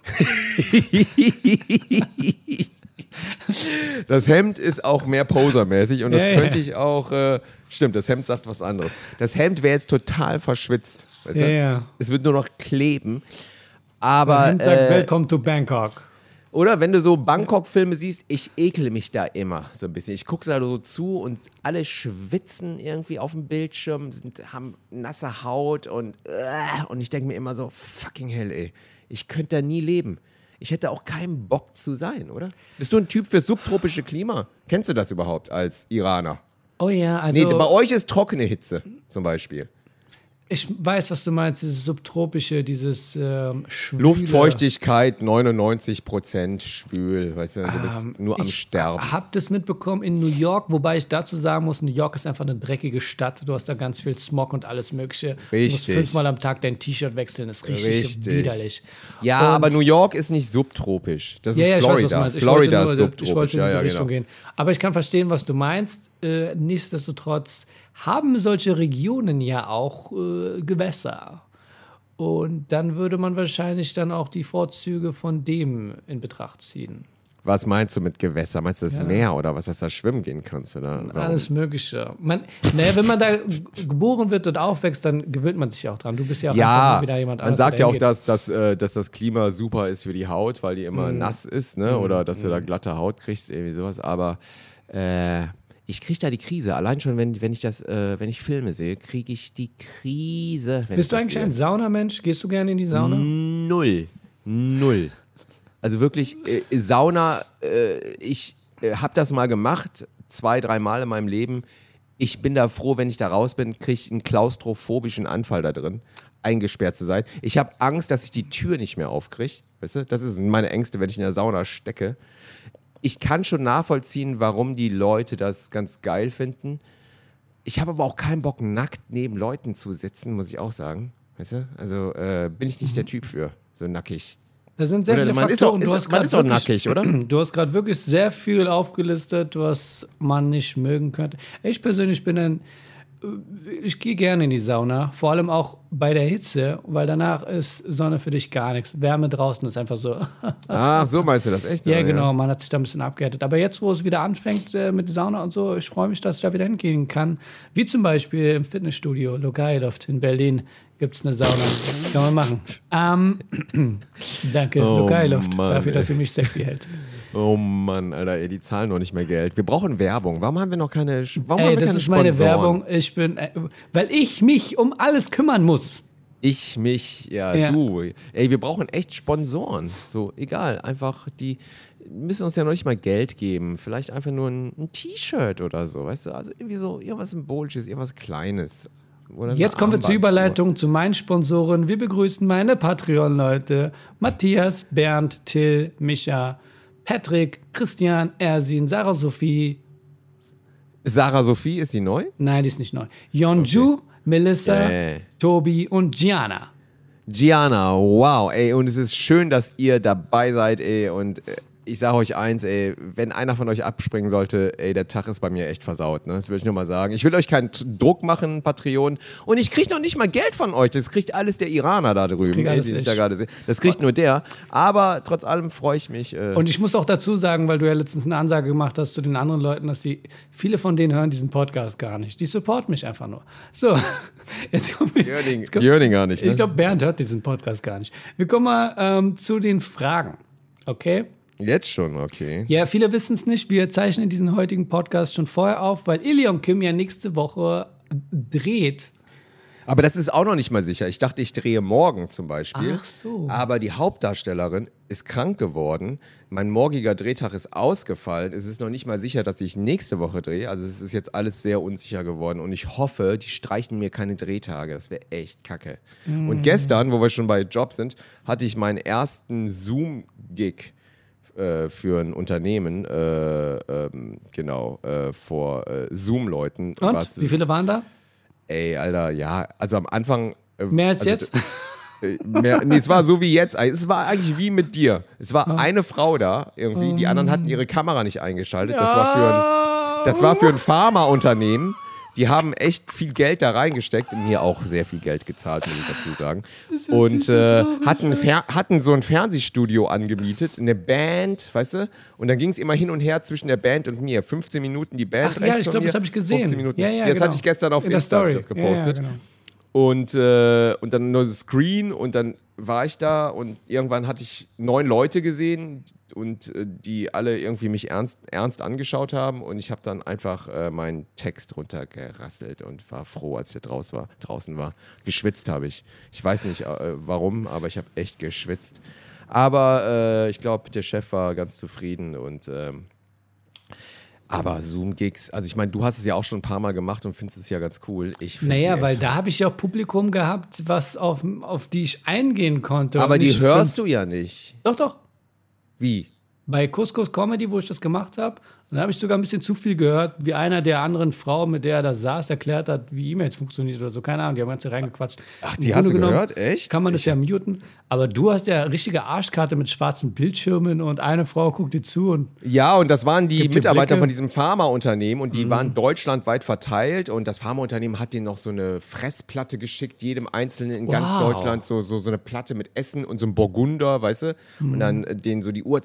Das Hemd ist auch mehr posermäßig und das Ja, ja. könnte ich auch, äh, stimmt, das Hemd sagt was anderes. Das Hemd wäre jetzt total verschwitzt. Weißt Ja, du? ja. Es wird nur noch kleben. Aber, Dein Hemd sagt äh, Welcome to Bangkok. oder wenn du so Bangkok-Filme siehst, ich ekle mich da immer so ein bisschen. Ich gucke da so zu und alle schwitzen irgendwie auf dem Bildschirm, sind, haben nasse Haut und, äh, und ich denke mir immer so, fucking hell, ey, ich könnte da nie leben. Ich hätte auch keinen Bock zu sein, oder? Bist du ein Typ für subtropische Klima? Kennst du das überhaupt als Iraner? Oh ja, also Nee, bei euch ist trockene Hitze zum Beispiel. ich weiß, was du meinst, dieses subtropische, dieses ähm, Schwüle. Luftfeuchtigkeit neunundneunzig Prozent schwül, weißt du, du bist Ähm, nur am ich Sterben. Hab das mitbekommen in New York, wobei ich dazu sagen muss, New York ist einfach eine dreckige Stadt. Du hast da ganz viel Smog und alles Mögliche. Du musst Richtig. fünfmal am Tag dein T-Shirt wechseln, das riecht Richtig. widerlich. Ja, Und- aber New York ist nicht subtropisch. Das ist Ja, ja, ich Florida. weiß, was du meinst. Ich Florida wollte ist nur, subtropisch. ich wollte in ja, diese ja, Richtung genau. gehen. Aber ich kann verstehen, was du meinst. Äh, nichtsdestotrotz haben solche Regionen ja auch äh, Gewässer. Und dann würde man wahrscheinlich dann auch die Vorzüge von dem in Betracht ziehen. Was meinst du mit Gewässer? Meinst du das Ja. Meer oder was, dass du da schwimmen gehen kannst? Oder warum? Alles Mögliche. Man, naja, wenn man da geboren wird und aufwächst, dann gewöhnt man sich auch dran. Du bist ja auch einfach Ja, nur wieder jemand man anderes, sagt der ja auch, hingeht. dass, dass, äh, dass das Klima super ist für die Haut, weil die immer Mhm. nass ist, ne? Oder dass du da glatte Haut kriegst, irgendwie sowas. Aber äh, ich kriege da die Krise. Allein schon, wenn, wenn ich das, äh, wenn ich Filme sehe, kriege ich die Krise. Wenn Bist ich du eigentlich das ein sehe. Saunamensch? Gehst du gerne in die Sauna? Null. Null. Also wirklich, äh, Sauna, äh, ich äh, habe das mal gemacht, zwei, drei Mal in meinem Leben. Ich bin da froh, wenn ich da raus bin, kriege ich einen klaustrophobischen Anfall da drin, eingesperrt zu sein. Ich habe Angst, dass ich die Tür nicht mehr aufkriege. Weißt du? Das sind meine Ängste, wenn ich in der Sauna stecke. Ich kann schon nachvollziehen, warum die Leute das ganz geil finden. Ich habe aber auch keinen Bock, nackt neben Leuten zu sitzen, muss ich auch sagen. Weißt du? Also äh, bin ich nicht der Typ für, so nackig. Da sind sehr Oder viele man ist Faktoren. auch- Du ist- hast man grad ist auch wirklich- nackig, oder? Du hast gerade wirklich sehr viel aufgelistet, was man nicht mögen könnte. Ich persönlich bin ein, ich gehe gerne in die Sauna, vor allem auch bei der Hitze, weil danach ist Sonne für dich gar nichts. Wärme draußen ist einfach so. Ach, so meinst du das echt? Ja, genau, man hat sich da ein bisschen abgehärtet. Aber jetzt, wo es wieder anfängt äh, mit der Sauna und so, ich freue mich, dass ich da wieder hingehen kann. Wie zum Beispiel im Fitnessstudio Logailov in Berlin gibt es eine Sauna. Kann man machen. Ähm, danke, Oh, Logailov, Mann, dafür, dass ey. ihr mich sexy hält. Oh Mann, Alter, ey, die zahlen noch nicht mehr Geld. Wir brauchen Werbung. Warum haben wir noch keine, warum haben Ey, wir das keine ist meine Sponsoren? Werbung. Ich bin, äh, weil ich mich um alles kümmern muss. Ich, mich, ja, Ja. du. Ey, wir brauchen echt Sponsoren. So, egal, einfach, die müssen uns ja noch nicht mal Geld geben. Vielleicht einfach nur ein, ein T-Shirt oder so, weißt du? Also irgendwie so, irgendwas Symbolisches, irgendwas Kleines. Oder eine Jetzt kommen wir zur Armbanduhr. Überleitung zu meinen Sponsoren. Wir begrüßen meine Patreon-Leute. Matthias, Bernd, Till, Micha, Patrick, Christian, Ersin, Sarah Sophie. Sarah Sophie, ist die neu? Nein, die ist nicht neu. Yonju, Melissa, Yeah. Tobi und Gianna. Gianna, wow, ey, und es ist schön, dass ihr dabei seid, ey, und äh, ich sage euch eins, ey, wenn einer von euch abspringen sollte, ey, der Tag ist bei mir echt versaut, ne? Das will ich nur mal sagen. Ich will euch keinen T- Druck machen, Patreon, und ich kriege noch nicht mal Geld von euch, das kriegt alles der Iraner da drüben, krieg ey, alles den ich ich. da gerade sehe. Das kriegt nur der, aber trotz allem freue ich mich. Äh, Und ich muss auch dazu sagen, weil du ja letztens eine Ansage gemacht hast zu den anderen Leuten, dass die, viele von denen hören diesen Podcast gar nicht. Die supporten mich einfach nur. So, jetzt kommen wir. Jörning, jetzt kommt- Jörning gar nicht, ne? Ich glaube, Bernd hört diesen Podcast gar nicht. Wir kommen mal ähm, zu den Fragen. Okay? Jetzt schon, okay. Ja, viele wissen es nicht. Wir zeichnen diesen heutigen Podcast schon vorher auf, weil Ilion Kim ja nächste Woche dreht. Aber das ist auch noch nicht mal sicher. Ich dachte, ich drehe morgen zum Beispiel. Ach so. Aber die Hauptdarstellerin ist krank geworden. Mein morgiger Drehtag ist ausgefallen. Es ist noch nicht mal sicher, dass ich nächste Woche drehe. Also es ist jetzt alles sehr unsicher geworden. Und ich hoffe, die streichen mir keine Drehtage. Das wäre echt kacke. Mm. Und gestern, wo wir schon bei Job sind, hatte ich meinen ersten Zoom-Gig äh, für ein Unternehmen, äh, ähm, genau, äh, vor äh, Zoom-Leuten. Und? Was- Wie viele waren da? Ey, Alter, ja, also am Anfang. äh, Mehr als also, jetzt? äh, Mehr, nee, es war so wie jetzt. Es war eigentlich wie mit dir. Es war eine Frau da irgendwie. Die anderen hatten ihre Kamera nicht eingeschaltet. Das war für ein, das war für ein Pharmaunternehmen. Die haben echt viel Geld da reingesteckt. Mir auch sehr viel Geld gezahlt, muss ich dazu sagen. Und äh, hatten, Fer- hatten so ein Fernsehstudio angemietet, eine Band, weißt du? Und dann ging es immer hin und her zwischen der Band und mir. fünfzehn Minuten die Band Ach ja, rechts ich von glaube, mir, das habe ich gesehen. fünfzehn Minuten. Ja, ja, das genau. hatte ich gestern auf In der Insta hab ich Story. das gepostet. Ja, ja, genau. Und, äh, und dann nur das Screen und dann war ich da und irgendwann hatte ich neun Leute gesehen und äh, die alle irgendwie mich ernst, ernst angeschaut haben und ich habe dann einfach äh, meinen Text runtergerasselt und war froh, als ich da draus war, draußen war. Geschwitzt habe ich. Ich weiß nicht äh, warum, aber ich habe echt geschwitzt. Aber äh, ich glaube, der Chef war ganz zufrieden und ähm, aber Zoom-Gigs, also ich meine, du hast es ja auch schon ein paar Mal gemacht und findest es ja ganz cool. Ich find Naja, die weil echt da habe ich ja auch Publikum gehabt, was auf, auf die ich eingehen konnte. Aber und die nicht hörst fünf- du ja nicht. Doch, doch. Wie? Bei Couscous Comedy, wo ich das gemacht habe, dann habe ich sogar ein bisschen zu viel gehört, wie einer der anderen Frau, mit der er da saß, erklärt hat, wie E-Mails funktioniert oder so. Keine Ahnung, die haben ganz viel reingequatscht. Ach, Im die hast Grunde du genommen gehört? Echt? Kann man das ja muten. Aber du hast ja richtige Arschkarte mit schwarzen Bildschirmen und eine Frau guckt dir zu und Ja, und das waren die Gibt dir Mitarbeiter Blicke? von diesem Pharmaunternehmen und die waren deutschlandweit verteilt und das Pharmaunternehmen hat denen noch so eine Fressplatte geschickt, jedem Einzelnen in ganz Wow. Deutschland so, so, so eine Platte mit Essen und so einem Burgunder, weißt du? Und dann äh, denen so die Uhrzeit gesagt,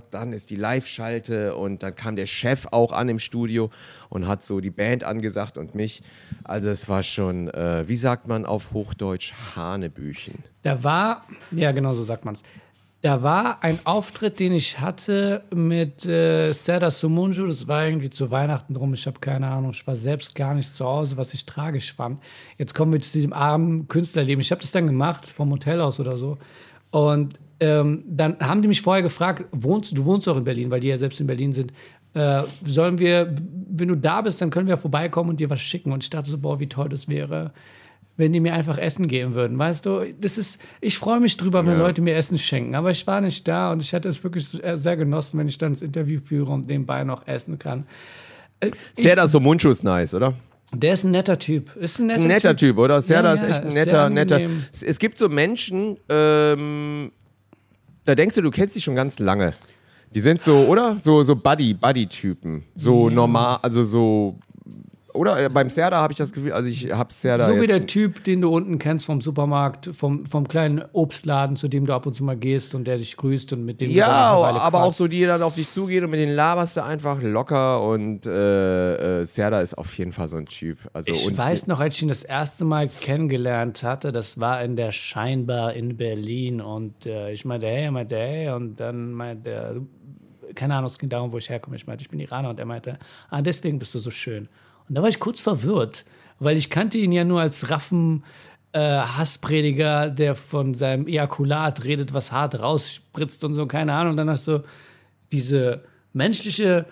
dann ist die Live-Schalte und dann kam der Chef auch an im Studio und hat so die Band angesagt und mich. Also es war schon, äh, wie sagt man auf Hochdeutsch, Hanebüchen. Da war, ja genau so sagt man es, da war ein Auftritt, den ich hatte mit äh, Serdar Somuncu, das war irgendwie zu Weihnachten drum, ich habe keine Ahnung, ich war selbst gar nicht zu Hause, was ich tragisch fand. Jetzt kommen wir zu diesem armen Künstlerleben. Ich habe das dann gemacht, vom Hotel aus oder so. Und ähm, dann haben die mich vorher gefragt, wohnst, du wohnst doch in Berlin, weil die ja selbst in Berlin sind, äh, sollen wir, wenn du da bist, dann können wir vorbeikommen und dir was schicken. Und ich dachte so, boah, wie toll das wäre, wenn die mir einfach Essen geben würden, weißt du? Das ist, ich freue mich drüber, wenn ja. Leute mir Essen schenken, aber ich war nicht da und ich hätte es wirklich sehr genossen, wenn ich dann das Interview führe und nebenbei noch essen kann. Serdar Somuncu ist nice, oder? Der ist ein netter Typ. Ist ein netter, ist ein netter typ. typ, oder? Serdar ja, ja, ist echt ein ist netter, netter. Es, es gibt so Menschen, ähm, da denkst du, du kennst die schon ganz lange. Die sind so, oder? So, so Buddy, Buddy-Typen. So ja. normal, also so. Oder beim Serdar habe ich das Gefühl, also ich habe Serdar So wie jetzt der Typ, den du unten kennst vom Supermarkt, vom, vom kleinen Obstladen, zu dem du ab und zu mal gehst und der dich grüßt und mit dem ja, du dann eine Weile aber quatschst. auch so, die dann auf dich zugehen und mit denen laberst du einfach locker und äh, äh, Serdar ist auf jeden Fall so ein Typ. Also, ich und weiß noch, als ich ihn das erste Mal kennengelernt hatte, das war in der Scheinbar in Berlin und äh, ich meinte, hey, er meinte, hey und dann meinte er, keine Ahnung, es ging darum, wo ich herkomme. Ich meinte, ich bin Iraner und er meinte, ah, deswegen bist du so schön. Und da war ich kurz verwirrt, weil ich kannte ihn ja nur als raffen äh, Hassprediger, der von seinem Ejakulat redet, was hart rausspritzt und so, keine Ahnung. Und dann hast du diese menschliche,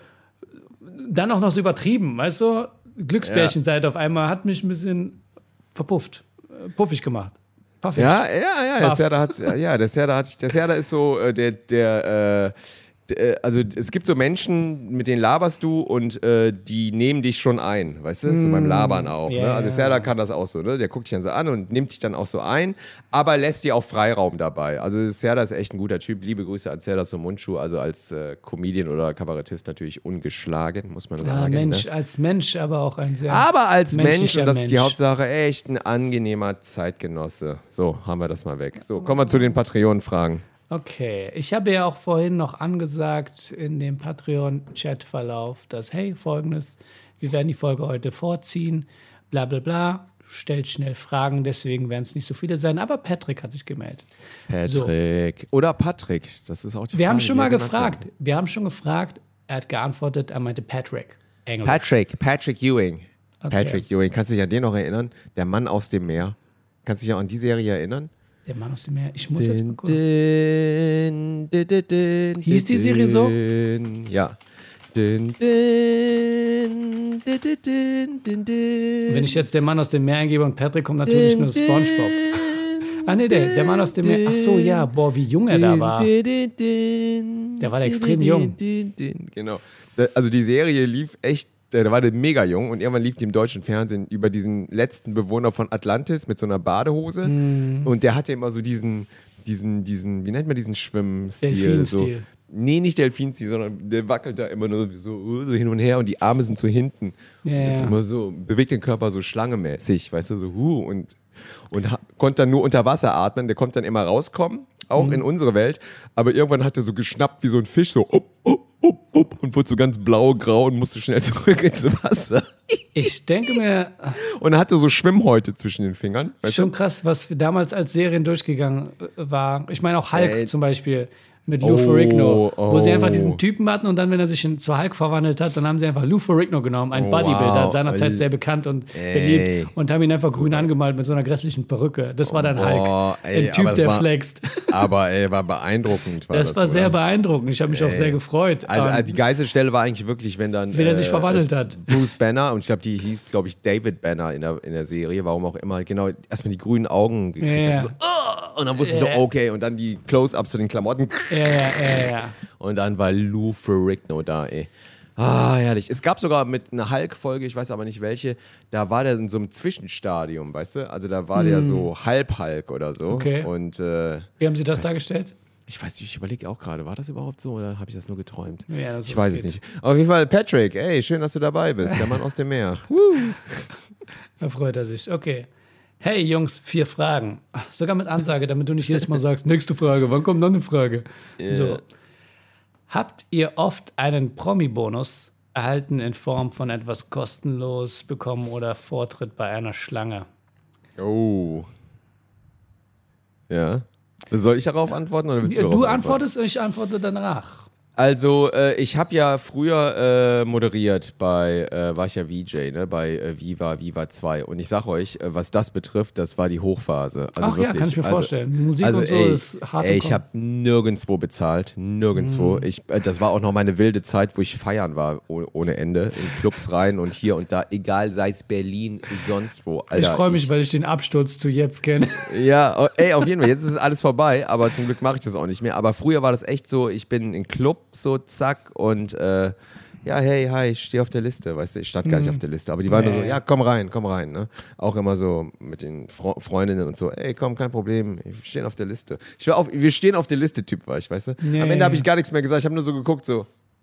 dann auch noch so übertrieben, weißt du? Glücksbärchenseite ja. auf einmal hat mich ein bisschen verpufft, äh, puffig gemacht. Puffig. Ja, ja, ja, der Serdar hat, ja, der Serdar hat, der Serdar ist so, äh, der, der, äh, also es gibt so Menschen, mit denen laberst du und äh, die nehmen dich schon ein, weißt du, so beim Labern auch. Yeah. Ne? Also Serdar kann das auch so, ne? Der guckt dich dann so an und nimmt dich dann auch so ein, aber lässt dir auch Freiraum dabei. Also Serdar ist echt ein guter Typ. Liebe Grüße an Serdar Somuncu, also als äh, Comedian oder Kabarettist natürlich ungeschlagen, muss man sagen. Ja, Mensch, ne? als Mensch, aber auch ein sehr Aber als Mensch, und das Mensch. ist die Hauptsache, echt ein angenehmer Zeitgenosse. So, haben wir das mal weg. So, kommen wir zu den Patreon-Fragen. Okay, ich habe ja auch vorhin noch angesagt in dem Patreon-Chat-Verlauf, dass, hey, folgendes, wir werden die Folge heute vorziehen, bla bla bla, stellt schnell Fragen, deswegen werden es nicht so viele sein, aber Patrick hat sich gemeldet. Patrick. So. Oder Patrick, das ist auch die wir Frage. Haben schon mal gefragt, haben. Wir haben schon gefragt, er hat geantwortet, er meinte Patrick. Englisch. Patrick, Patrick Ewing. Okay. Patrick Ewing, kannst du dich an den noch erinnern? Der Mann aus dem Meer. Kannst du dich auch an die Serie erinnern? Der Mann aus dem Meer. Ich muss din, jetzt mal gucken. Din, din, din, din, Hieß die Serie so? Ja. Din, din, din, din, din, din. Wenn ich jetzt den Mann aus dem Meer eingebe und Patrick kommt natürlich nur SpongeBob. Ah nee, der, der Mann aus dem Meer. Ach so, ja, boah, wie jung er da war. Der war da extrem jung. Genau. Also die Serie lief echt. Der war der mega jung und irgendwann lief die im deutschen Fernsehen über diesen letzten Bewohner von Atlantis mit so einer Badehose mm. und der hatte immer so diesen, diesen, diesen, wie nennt man diesen Schwimmstil? Delfinstil. So, nee, nicht Delfinstil, sondern der wackelt da immer nur so, so hin und her und die Arme sind so hinten. Yeah. Das ist immer so, bewegt den Körper so schlangemäßig, weißt du, so huh und, und ha- konnte dann nur unter Wasser atmen, der konnte dann immer rauskommen, auch mm. in unsere Welt, aber irgendwann hat er so geschnappt wie so ein Fisch, so up, up, up, up, und wurde so ganz blau-grau und musste schnell zurück ins Wasser. Ich denke mir... Und er hatte so Schwimmhäute zwischen den Fingern. Weißt schon du? Krass, was damals als Serien durchgegangen war. Ich meine auch Hulk Ey. zum Beispiel mit Lou Oh, Ferrigno, oh. wo sie einfach diesen Typen hatten und dann, wenn er sich in, zu Hulk verwandelt hat, dann haben sie einfach Lou Ferrigno genommen, ein Oh, Bodybuilder, wow. seinerzeit sehr bekannt und Ey. beliebt und haben ihn einfach grün angemalt mit so einer grässlichen Perücke. Das war dann Oh, Hulk, ey, ein Typ, aber das der war- flext. Aber ey, war beeindruckend. War Das, das war sehr oder? beeindruckend. Ich habe mich auch sehr gefreut, Also, also ähm, die geilste Stelle war eigentlich wirklich, wenn dann wenn er sich verwandelt hat. Bruce Banner, und ich glaube, die hieß, glaube ich, David Banner in der, in der Serie, warum auch immer, genau, erstmal die grünen Augen gekriegt Ja, hat. So, oh, und dann wusste ich so, Ja. okay, und dann die Close-Ups zu den Klamotten. Ja, ja, ja, ja. Und dann war Lou Ferrigno da, ey. Ah, herrlich. Es gab sogar mit einer Hulk-Folge, ich weiß aber nicht welche, da war der in so einem Zwischenstadium, weißt du? Also da war der so halb-Hulk oder so. Okay. Und äh, Wie haben sie das dargestellt? ich weiß nicht, ich überlege auch gerade, war das überhaupt so oder habe ich das nur geträumt? Ja, das Ich ist- weiß es geht. nicht. Auf jeden Fall, Patrick, ey, schön, dass du dabei bist. Der Mann aus dem Meer. Da freut er sich. Okay. Hey Jungs, vier Fragen. Ach, sogar mit Ansage, damit du nicht jedes Mal sagst, nächste Frage, wann kommt noch eine Frage? So. Habt ihr oft einen Promi-Bonus erhalten in Form von etwas kostenlos bekommen oder Vortritt bei einer Schlange? Oh. Ja. Soll ich darauf antworten oder willst du Du darauf antwortest und ich antworte danach. Also, äh, ich habe ja früher äh, moderiert bei, äh, war ich ja V J, ne, bei äh, Viva, Viva zwei. Und ich sag euch, äh, was das betrifft, das war die Hochphase. Also Ach wirklich, ja, kann ich mir also, vorstellen. Musik also, und so ey, ist hart ey, im ich Kopf. habe nirgendwo bezahlt, nirgendwo. Mm. Ich, äh, das war auch noch meine wilde Zeit, wo ich feiern war, oh, ohne Ende, in Clubs rein und hier und da, egal, sei es Berlin, sonst wo. Alter, ich freue mich, ich, weil ich den Absturz zu jetzt kenne. Ja, ey, auf jeden Fall, jetzt ist alles vorbei, aber zum Glück mache ich das auch nicht mehr. Aber früher war das echt so, ich bin in Club, so zack, und äh, ja, hey, hi, ich stehe auf der Liste, weißt du, ich stand gar nicht auf der Liste, aber die waren Nee. nur so, ja, komm rein, komm rein, ne? Auch immer so mit den Fre Freundinnen und so, ey, komm, kein Problem, wir stehen auf der Liste. Ich war auf, wir stehen auf der Liste, Typ war ich, weißt du? Nee. Am Ende habe ich gar nichts mehr gesagt, ich habe nur so geguckt, so.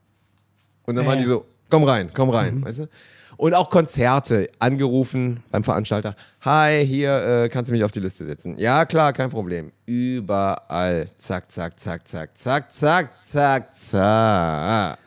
Und dann Nee. waren die so, komm rein, komm rein, mhm. weißt du? Und auch Konzerte, angerufen beim Veranstalter. Hi, hier äh, kannst du mich auf die Liste setzen. Ja, klar, kein Problem. Überall. Zack, zack, zack, zack, zack, zack, zack, zack.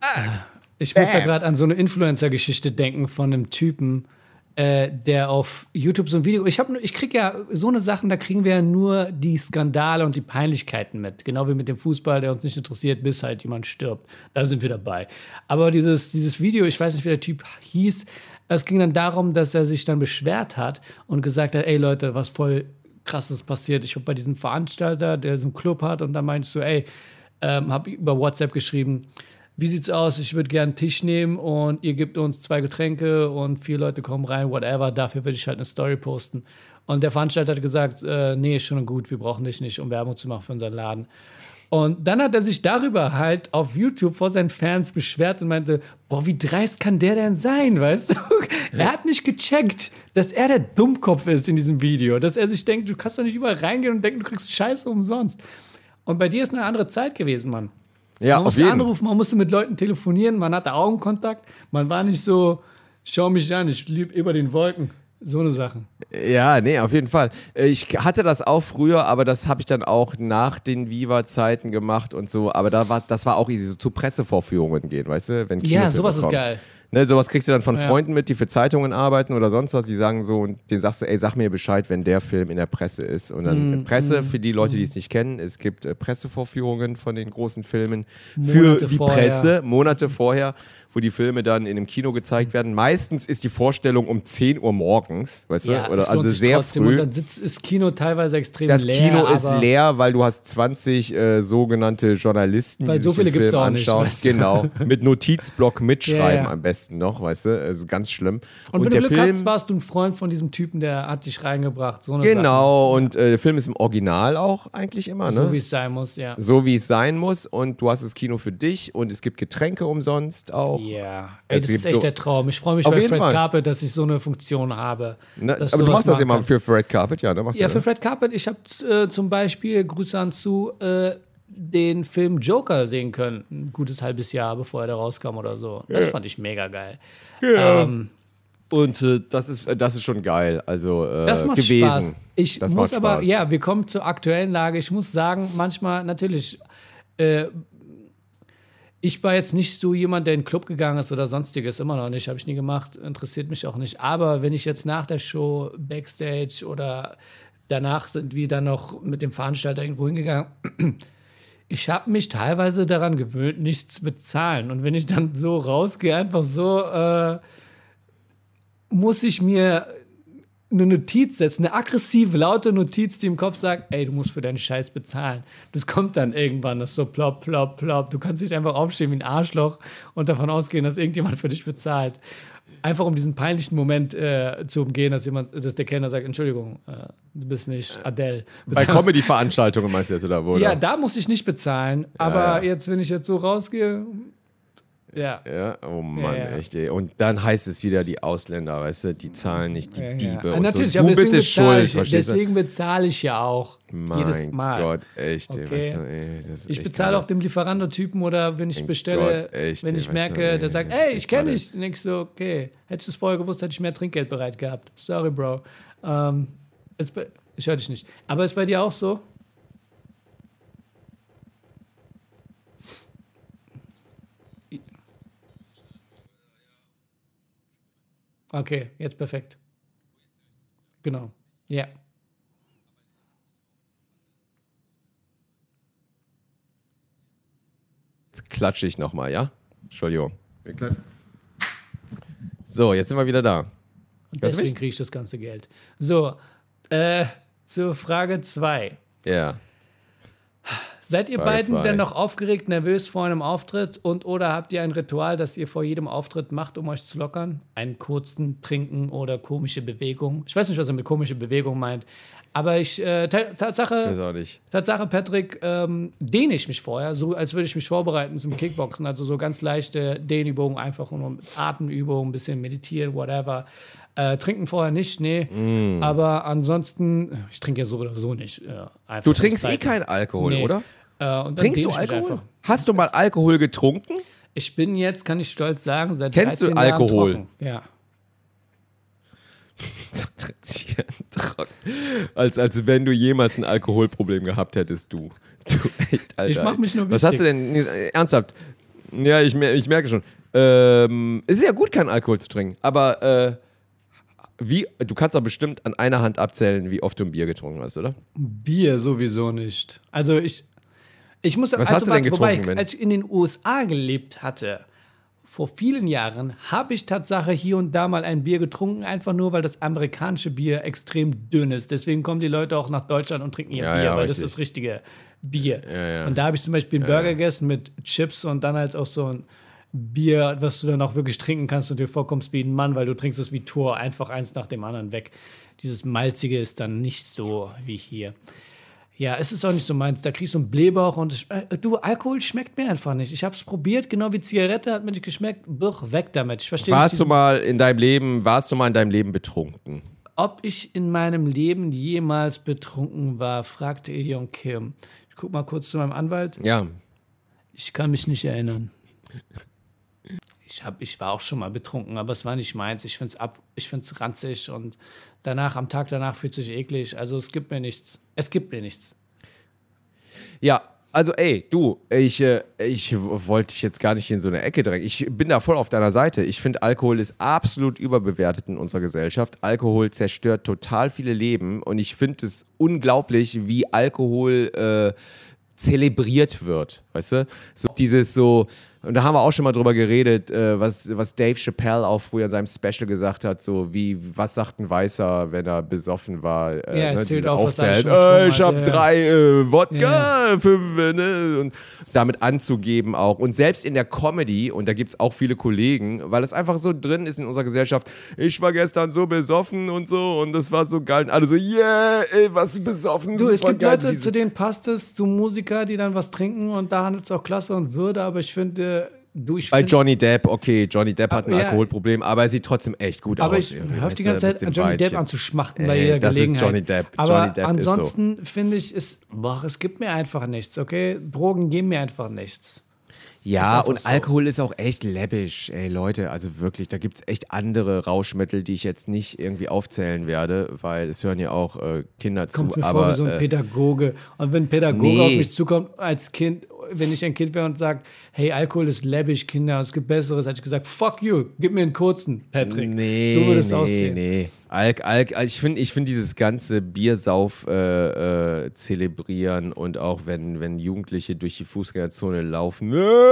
Ich muss da gerade an so eine Influencer-Geschichte denken von einem Typen, äh, der auf YouTube so ein Video. Ich, hab, ich kriege ja so eine Sachen, da kriegen wir ja nur die Skandale und die Peinlichkeiten mit. Genau wie mit dem Fußball, der uns nicht interessiert, bis halt jemand stirbt. Da sind wir dabei. Aber dieses, dieses Video, ich weiß nicht, wie der Typ hieß, es ging dann darum, dass er sich dann beschwert hat und gesagt hat: Ey Leute, was voll krasses passiert. Ich war bei diesem Veranstalter, der so einen Club hat, und da meinte ich so: Ey, ähm, hab über WhatsApp geschrieben, wie sieht's aus? Ich würde gerne einen Tisch nehmen und ihr gebt uns zwei Getränke und vier Leute kommen rein, whatever. Dafür würde ich halt eine Story posten. Und der Veranstalter hat gesagt, äh, nee, ist schon gut, wir brauchen dich nicht, um Werbung zu machen für unseren Laden. Und dann hat er sich darüber halt auf YouTube vor seinen Fans beschwert und meinte, boah, wie dreist kann der denn sein, weißt du? Er hat nicht gecheckt, dass er der Dummkopf ist in diesem Video. Dass er sich denkt, du kannst doch nicht überall reingehen und denken, du kriegst Scheiße umsonst. Und bei dir ist eine andere Zeit gewesen, Mann. Ja, man musste anrufen, man musste mit Leuten telefonieren, man hatte Augenkontakt, man war nicht so, schau mich an, ich lieb über den Wolken. So eine Sache. Ja, nee, auf jeden Fall. Ich hatte das auch früher, aber das habe ich dann auch nach den Viva-Zeiten gemacht und so. Aber da war, das war auch easy, so zu Pressevorführungen gehen, weißt du? Wenn ja, sowas ist geil. Ne, sowas kriegst du dann von ja. Freunden mit, die für Zeitungen arbeiten oder sonst was. Die sagen so, und denen sagst du, ey, sag mir Bescheid, wenn der Film in der Presse ist. Und dann mm, Presse, mm, für die Leute, die es nicht kennen, es gibt äh, Pressevorführungen von den großen Filmen Monate für die vorher. Presse, Monate vorher, wo die Filme dann in einem Kino gezeigt werden. Meistens ist die Vorstellung um zehn Uhr morgens, weißt ja, du? Oder also sehr trotzdem. früh. Und dann sitzt das Kino teilweise extrem das leer. Das Kino ist leer, weil du hast zwanzig äh, sogenannte Journalisten, weil die so sich viele den Film gibt's auch anschauen. nicht, weißt du? Genau, mit Notizblock mitschreiben ja, ja. am besten noch, weißt du? Also ganz schlimm. Und, und wenn der du Glück Film, hast, warst du ein Freund von diesem Typen, der hat dich reingebracht. So eine genau, Sache. und äh, der Film ist im Original auch eigentlich immer, ne? So wie es sein muss, ja. So wie es sein muss, und du hast das Kino für dich und es gibt Getränke umsonst auch. Ja, ey, das es ist echt so, der Traum. Ich freue mich auf bei jeden Fred Fall. Carpet, dass ich so eine Funktion habe. Ne? Aber du machst das immer kann. für Fred Carpet, ja? Ne? Machst ja, du, für ne? Fred Carpet. Ich habe äh, zum Beispiel, Grüße an zu, äh, den Film Joker sehen können. Ein gutes halbes Jahr, bevor er da rauskam oder so. Das ja. fand ich mega geil. Ja. Ähm, Und äh, das, ist, äh, das ist schon geil, also äh, das macht gewesen. Spaß. Ich das muss macht aber, Spaß. ja, wir kommen zur aktuellen Lage. Ich muss sagen, manchmal natürlich, äh, ich war jetzt nicht so jemand, der in den Club gegangen ist oder sonstiges, immer noch nicht, habe ich nie gemacht, interessiert mich auch nicht. Aber wenn ich jetzt nach der Show, Backstage oder danach sind wir dann noch mit dem Veranstalter irgendwo hingegangen, ich habe mich teilweise daran gewöhnt, nichts zu bezahlen. Und wenn ich dann so rausgehe, einfach so, äh, muss ich mir eine Notiz setzen, eine aggressive, laute Notiz, die im Kopf sagt, ey, du musst für deinen Scheiß bezahlen. Das kommt dann irgendwann, das ist so plopp, plopp, plopp. Du kannst nicht einfach aufstehen wie ein Arschloch und davon ausgehen, dass irgendjemand für dich bezahlt. Einfach um diesen peinlichen Moment äh, zu umgehen, dass jemand, dass der Kellner sagt, Entschuldigung, äh, du bist nicht Adele. Bei Comedy-Veranstaltungen meinst du jetzt, oder wo? Ja, da muss ich nicht bezahlen, aber ja, ja. jetzt, wenn ich jetzt so rausgehe, ja. Ja, oh Mann, ja, ja. echt, ey. Und dann heißt es wieder, die Ausländer, weißt du, die zahlen nicht, die ja, Diebe ja. und Natürlich, so. aber Du bist es schuld, ich, verstehst du? Deswegen bezahle ich ja auch mein jedes Mal. Gott, echt, ey, okay. weißt du, ey, das ist Ich echt bezahle geil. auch dem Lieferando-Typen oder wenn ich Mein bestelle, Gott, echt, wenn ey, ich weißt merke, du, ey, der sagt, das ist ey, ich echt kenne geil. dich. Und ich so, okay, hätte ich das vorher gewusst, hätte ich mehr Trinkgeld bereit gehabt. Sorry, Bro. Ähm, ist bei, ich höre dich nicht. Aber ist bei dir auch so? Okay, jetzt perfekt. Genau. Ja. Jetzt klatsche ich nochmal, ja? Entschuldigung. So, jetzt sind wir wieder da. Und deswegen kriege ich das ganze Geld. So, äh, zur Frage zwei. Ja. Seid ihr Frage beiden zwei. denn noch aufgeregt, nervös vor einem Auftritt und oder habt ihr ein Ritual, das ihr vor jedem Auftritt macht, um euch zu lockern? Einen kurzen Trinken oder komische Bewegung? Ich weiß nicht, was er mit komische Bewegung meint, aber ich, äh, Tatsache, Weiß auch nicht. Tatsache, Patrick, ähm, dehne ich mich vorher, so als würde ich mich vorbereiten zum Kickboxen, also so ganz leichte Dehnübungen, einfach nur Atemübungen, ein bisschen meditieren, whatever. Äh, trinken vorher nicht, nee. Mm. Aber ansonsten, ich trinke ja so oder so nicht. Äh, du trinkst eh keinen Alkohol, nee. oder? Äh, und Trinkst du Alkohol? Hast du mal Alkohol getrunken? Ich bin jetzt, kann ich stolz sagen, seit Kennst dreizehn du Alkohol? Jahren trocken. Ja. als, als wenn du jemals ein Alkoholproblem gehabt hättest, du. Du echt, Alter. Ich mach mich nur wichtig. Was hast du denn? Nee, ernsthaft. Ja, ich, ich merke schon. Ähm, es ist ja gut, keinen Alkohol zu trinken, aber äh, wie, du kannst doch bestimmt an einer Hand abzählen, wie oft du ein Bier getrunken hast, oder? Bier sowieso nicht. Also ich, ich muss... Was also hast du denn wobei, getrunken, Ben? als ich in den U S A gelebt hatte, vor vielen Jahren, habe ich Tatsache hier und da mal ein Bier getrunken, einfach nur, weil das amerikanische Bier extrem dünn ist. Deswegen kommen die Leute auch nach Deutschland und trinken ihr Ja, Bier, ja, weil richtig. das ist das richtige Bier. Ja, ja. Und da habe ich zum Beispiel einen Burger gegessen mit Chips und dann halt auch so ein Bier, was du dann auch wirklich trinken kannst und dir vorkommst wie ein Mann, weil du trinkst es wie Tor, einfach eins nach dem anderen weg. Dieses Malzige ist dann nicht so wie hier. Ja, es ist auch nicht so meins. Da kriegst du einen Blähbauch und ich, äh, du, Alkohol schmeckt mir einfach nicht. Ich habe es probiert, genau wie Zigarette, hat mir nicht geschmeckt. Buch, weg damit. Ich verstehe Warst nicht, du mal in deinem Leben, warst du mal in deinem Leben betrunken? ob ich in meinem Leben jemals betrunken war, fragte Edion Kim. Ich guck mal kurz zu meinem Anwalt. Ja. Ich kann mich nicht erinnern. Ich, hab, ich war auch schon mal betrunken, aber es war nicht meins. Ich finde es ab, ich find's ranzig und danach, am Tag danach fühlt sich eklig. Also es gibt mir nichts. Es gibt mir nichts. Ja, also ey, du, ich, äh, ich wollte dich jetzt gar nicht in so eine Ecke drängen. Ich bin da voll auf deiner Seite. Ich finde, Alkohol ist absolut überbewertet in unserer Gesellschaft. Alkohol zerstört total viele Leben und ich finde es unglaublich, wie Alkohol äh, zelebriert wird, weißt du? So dieses so, und da haben wir auch schon mal drüber geredet, äh, was, was Dave Chappelle auch früher in seinem Special gesagt hat, so wie, was sagt ein Weißer, wenn er besoffen war? Äh, Ja, ne, erzählt diese auch, was er Aufzählen, schon getrunken äh, ich hat, hab ja. drei äh, Wodka, Ja. fünf, ne? Und damit anzugeben auch. Und selbst in der Comedy, und da gibt es auch viele Kollegen, weil es einfach so drin ist in unserer Gesellschaft, ich war gestern so besoffen und so und das war so geil. Und alle so, yeah, ey, was besoffen. Du, es super gibt geil. Leute, Diese- zu denen passt es, zu Musiker, die dann was trinken und da handelt es auch Klasse und Würde, aber ich finde, du, ich Bei finde, Johnny Depp, okay, Johnny Depp hat ein Ja. Alkoholproblem, aber er sieht trotzdem echt gut aber aus. ich irgendwie, höre weißt die du, ganze mit Zeit dem Johnny Depp Weibchen. anzuschmachten bei Ey, jeder das ist Gelegenheit. Johnny Depp. Aber Johnny Depp ist so. ansonsten finde ich, es, boah, es gibt mir einfach nichts, okay? Drogen geben mir einfach nichts. Ja, einfach und so. Alkohol ist auch echt läppisch, ey Leute, also wirklich, da gibt es echt andere Rauschmittel, die ich jetzt nicht irgendwie aufzählen werde, weil es hören ja auch äh, Kinder zu, Kommt mir aber vor wie so ein äh, Pädagoge. Und wenn ein Pädagoge nee. auf mich zukommt als Kind, wenn ich ein Kind wäre und sagt, hey, Alkohol ist läppisch, Kinder, es gibt Besseres, hätte ich gesagt, fuck you, gib mir einen kurzen, Patrick. nee, so würde es nee, aussehen. nee. Alk, Alk, ich finde ich find dieses ganze Biersauf äh, äh, zelebrieren und auch wenn, wenn Jugendliche durch die Fußgängerzone laufen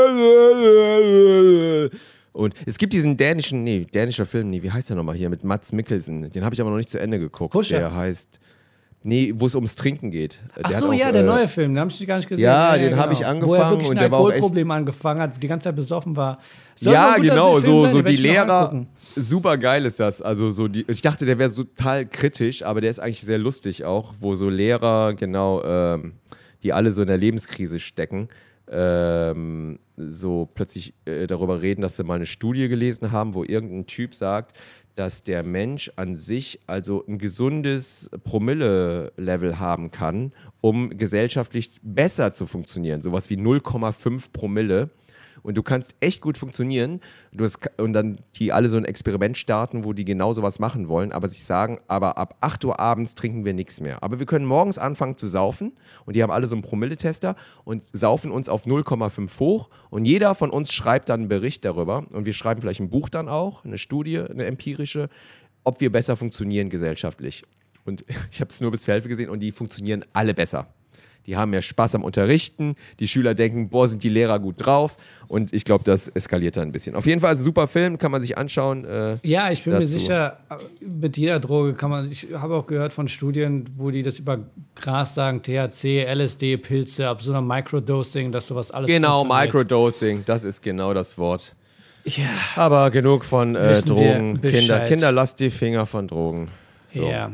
und es gibt diesen dänischen, nee, dänischer Film, nee, wie heißt der nochmal hier, mit Mads Mikkelsen, den habe ich aber noch nicht zu Ende geguckt. Pusher. Der heißt, nee, wo es ums Trinken geht. Ach Der hat so, auch, ja, der äh, neue Film, den habe ich gar nicht gesehen. Ja, den habe ich Wo er angefangen wirklich und ein der war auch echt- Alkoholproblem angefangen hat, die ganze Zeit besoffen war. Soll Ja, ein guter genau, Film so, sein, so den werd die ich noch Lehrer. angucken. Super geil ist das. Also so die, ich dachte, der wäre so total kritisch, aber der ist eigentlich sehr lustig auch, wo so Lehrer, genau, ähm, die alle so in der Lebenskrise stecken, ähm, so plötzlich äh, darüber reden, dass sie mal eine Studie gelesen haben, wo irgendein Typ sagt, dass der Mensch an sich also ein gesundes Promille-Level haben kann, um gesellschaftlich besser zu funktionieren. Sowas wie null Komma fünf Promille. und du kannst echt gut funktionieren. Du hast, und dann die alle so ein Experiment starten, wo die genau sowas machen wollen, aber sich sagen, aber ab acht Uhr abends trinken wir nichts mehr. Aber wir können morgens anfangen zu saufen und die haben alle so einen Promilletester und saufen uns auf null Komma fünf hoch und jeder von uns schreibt dann einen Bericht darüber und wir schreiben vielleicht ein Buch dann auch, eine Studie, eine empirische, ob wir besser funktionieren gesellschaftlich. Und ich habe es nur bis zur Hälfte gesehen und die funktionieren alle besser. Die haben mehr Spaß am Unterrichten, die Schüler denken, boah, sind die Lehrer gut drauf und ich glaube, das eskaliert dann ein bisschen. Auf jeden Fall ist ein super Film, kann man sich anschauen. Äh, ja, ich bin dazu. mir sicher, mit jeder Droge kann man, ich habe auch gehört von Studien, wo die das über Gras sagen, T H C, L S D, Pilze, ab so einer Microdosing, dass sowas alles Genau, Microdosing, das ist genau das Wort. Ja. Aber genug von äh, Drogen. Kinder, Kinder, lasst die Finger von Drogen. So. Ja.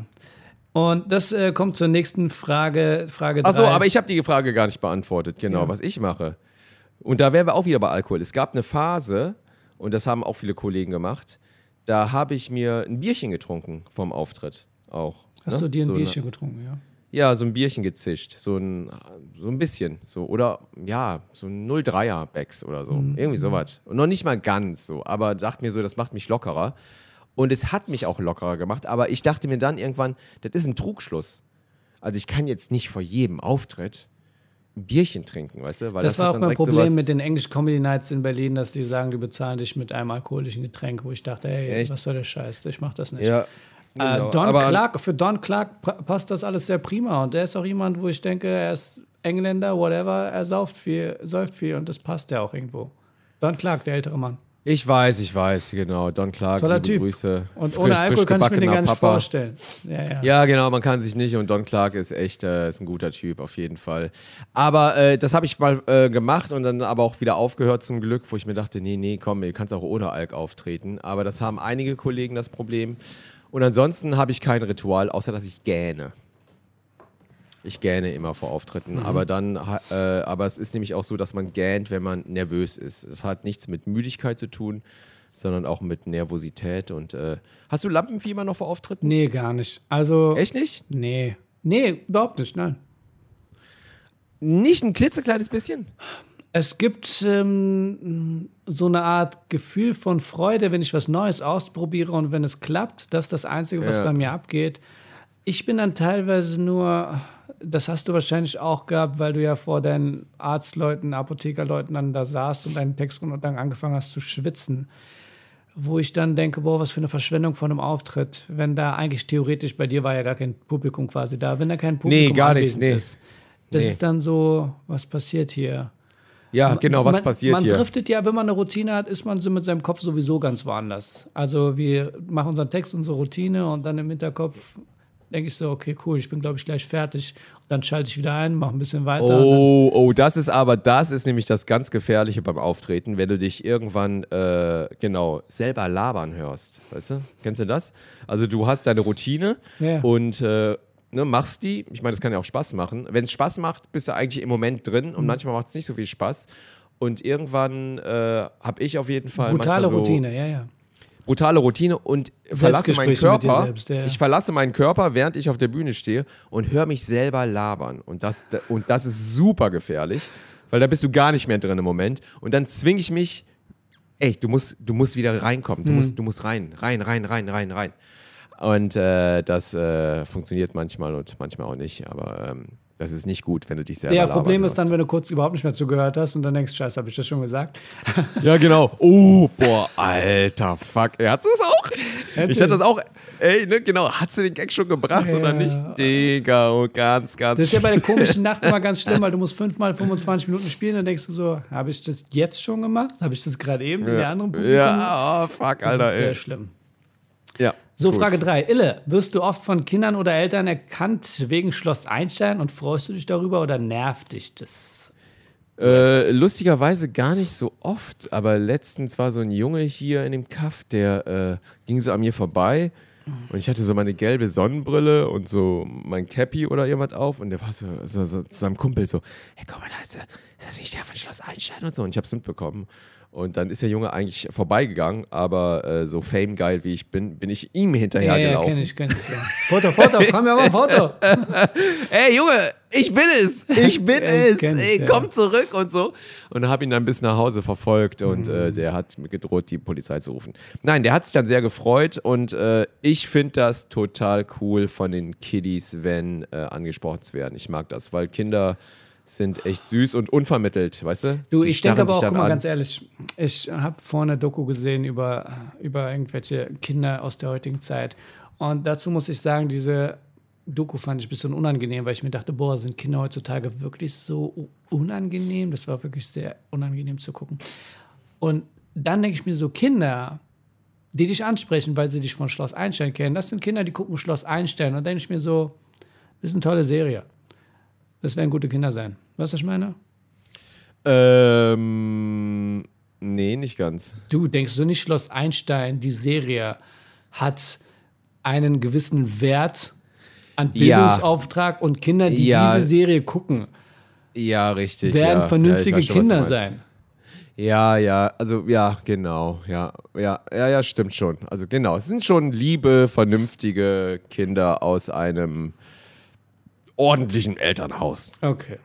Und das äh, kommt zur nächsten Frage. Frage Achso, aber ich habe die Frage gar nicht beantwortet, genau, ja. was ich mache. Und da wären wir auch wieder bei Alkohol. Es gab eine Phase, und das haben auch viele Kollegen gemacht, da habe ich mir ein Bierchen getrunken vom Auftritt auch. Hast ne? du dir ein so Bierchen eine, getrunken, ja? Ja, so ein Bierchen gezischt, so ein, so ein bisschen. So, oder ja, so ein null Komma dreier Becks oder so, mhm. irgendwie sowas. Und noch nicht mal ganz so, aber dachte mir so, das macht mich lockerer. Und es hat mich auch lockerer gemacht, aber ich dachte mir dann irgendwann, das ist ein Trugschluss. Also ich kann jetzt nicht vor jedem Auftritt ein Bierchen trinken, weißt du? Weil das, das war auch mein Problem sowas mit den English Comedy Nights in Berlin, dass die sagen, die bezahlen dich mit einem alkoholischen Getränk, wo ich dachte, ey, Echt? was soll der Scheiß, ich mach das nicht. Ja, genau. äh, Don aber Clark, für Don Clark passt das alles sehr prima und der ist auch jemand, wo ich denke, er ist Engländer, whatever, er sauft viel, säuft viel und das passt ja auch irgendwo. Don Clark, der ältere Mann. Ich weiß, ich weiß, genau. Don Clark, toller liebe Typ. Grüße. Und frisch, ohne Alkohol kann ich mir den gar nicht Papa. vorstellen. Ja, ja. ja, genau, man kann sich nicht. Und Don Clark ist echt äh, ist ein guter Typ, auf jeden Fall. Aber äh, das habe ich mal äh, gemacht und dann aber auch wieder aufgehört zum Glück, wo ich mir dachte, nee, nee, komm, du kannst auch ohne Alk auftreten. Aber das haben einige Kollegen das Problem. Und ansonsten habe ich kein Ritual, außer dass ich gähne. Ich gähne immer vor Auftritten, mhm. aber dann, äh, aber es ist nämlich auch so, dass man gähnt, wenn man nervös ist. Es hat nichts mit Müdigkeit zu tun, sondern auch mit Nervosität. Und äh, hast du Lampenfieber noch vor Auftritten? Nee, gar nicht. Also echt nicht? Nee, nee, überhaupt nicht, nein. Nicht ein klitzekleines bisschen? Es gibt ähm, so eine Art Gefühl von Freude, wenn ich was Neues ausprobiere und wenn es klappt. Das ist das Einzige, was ja. bei mir abgeht. Ich bin dann teilweise nur, das hast du wahrscheinlich auch gehabt, weil du ja vor deinen Arztleuten, Apothekerleuten dann da saßt und deinen Text und dann angefangen hast zu schwitzen. Wo ich dann denke, boah, was für eine Verschwendung von einem Auftritt, wenn da eigentlich theoretisch, bei dir war ja gar kein Publikum quasi da, wenn da kein Publikum nee, gar nichts, nee. ist. Das nee. ist dann so, was passiert hier? Ja, genau, was man, passiert man hier? Man driftet ja, wenn man eine Routine hat, ist man so mit seinem Kopf sowieso ganz woanders. Also wir machen unseren Text, unsere Routine und dann im Hinterkopf denke ich so, okay, cool, ich bin, glaube ich, gleich fertig. Und dann schalte ich wieder ein, mache ein bisschen weiter. Oh, oh, das ist aber, das ist nämlich das ganz Gefährliche beim Auftreten, wenn du dich irgendwann, äh, genau, selber labern hörst, weißt du? Kennst du das? Also du hast deine Routine ja. und äh, ne, machst die. Ich meine, das kann ja auch Spaß machen. Wenn es Spaß macht, bist du eigentlich im Moment drin und mhm. manchmal macht es nicht so viel Spaß. Und irgendwann äh, habe ich auf jeden Fall brutale so Routine, ja, ja. brutale Routine und verlasse meinen Körper. Selbst, ja. Ich verlasse meinen Körper, während ich auf der Bühne stehe und höre mich selber labern. Und das, und das ist super gefährlich, weil da bist du gar nicht mehr drin im Moment. Und dann zwinge ich mich, ey, du musst, du musst wieder reinkommen. Du, mhm. musst, du musst rein, rein, rein, rein, rein, rein. Und äh, das äh, funktioniert manchmal und manchmal auch nicht. Aber ähm, das ist nicht gut, wenn du dich selber Ja, labern Problem ist hörst. dann, wenn du kurz überhaupt nicht mehr zugehört hast und dann denkst, scheiße, habe ich das schon gesagt? Ja, genau. Oh, boah, alter, fuck. Ey, hast du das auch? Hätte. Ich hatte das auch, ey, ne, genau. Hast du den Gag schon gebracht ja. oder nicht? Digga, oh, ganz, ganz Das ist ja bei der komischen Nacht immer ganz schlimm, weil du musst fünfmal fünfundzwanzig Minuten spielen und denkst du so, habe ich das jetzt schon gemacht? Habe ich das gerade eben ja. in der anderen Publikum? Ja, oh, fuck, Alter, das ist sehr ey. schlimm. Ja. So, Gut. Frage drei. Ille, wirst du oft von Kindern oder Eltern erkannt wegen Schloss Einstein und freust du dich darüber oder nervt dich das? Äh, lustigerweise gar nicht so oft, aber letztens war so ein Junge hier in dem Kaff, der äh, ging so an mir vorbei und ich hatte so meine gelbe Sonnenbrille und so mein Cappy oder irgendwas auf und der war so, so, so zu seinem Kumpel so, hey, guck mal, da ist, der, ist das nicht der von Schloss Einstein und so und ich hab's mitbekommen Und dann ist der Junge eigentlich vorbeigegangen, aber äh, so famegeil wie ich bin, bin ich ihm Ja, hinterhergelaufen. ja, kenn ich, kenn ich. Ja. Foto, Foto, komm ja mal ein Foto. Ey, Junge, ich bin es, ich bin Ja, es, kenn ich, ey, ja. komm zurück und so. Und habe ihn dann bis nach Hause verfolgt und äh, der hat mir gedroht, die Polizei zu rufen. Nein, der hat sich dann sehr gefreut und äh, ich finde das total cool von den Kiddies, wenn äh, angesprochen zu werden. Ich mag das, weil Kinder sind echt süß und unvermittelt, weißt du? Du, Die ich denke starren aber dich auch, dann guck mal, an. ganz ehrlich, ich habe vorhin eine Doku gesehen über, über irgendwelche Kinder aus der heutigen Zeit. Und dazu muss ich sagen, diese Doku fand ich ein bisschen unangenehm, weil ich mir dachte, boah, sind Kinder heutzutage wirklich so unangenehm? Das war wirklich sehr unangenehm zu gucken. Und dann denke ich mir so, Kinder, die dich ansprechen, weil sie dich von Schloss Einstein kennen, das sind Kinder, die gucken Schloss Einstein. Und dann denke ich mir so, das ist eine tolle Serie. Das werden gute Kinder sein. Weißt du, was ich meine? Ähm, nee, nicht ganz. Du, denkst du nicht, Schloss Einstein, die Serie, hat einen gewissen Wert an Ja. Bildungsauftrag und Kinder, die Ja. diese Serie gucken, Ja, richtig. werden ja. vernünftige ja, ich weiß schon, was Kinder du meinst. sein? Ja, ja, also ja, genau, ja, ja, ja, ja, stimmt schon. Also genau, es sind schon liebe, vernünftige Kinder aus einem ordentlichen Elternhaus. Okay.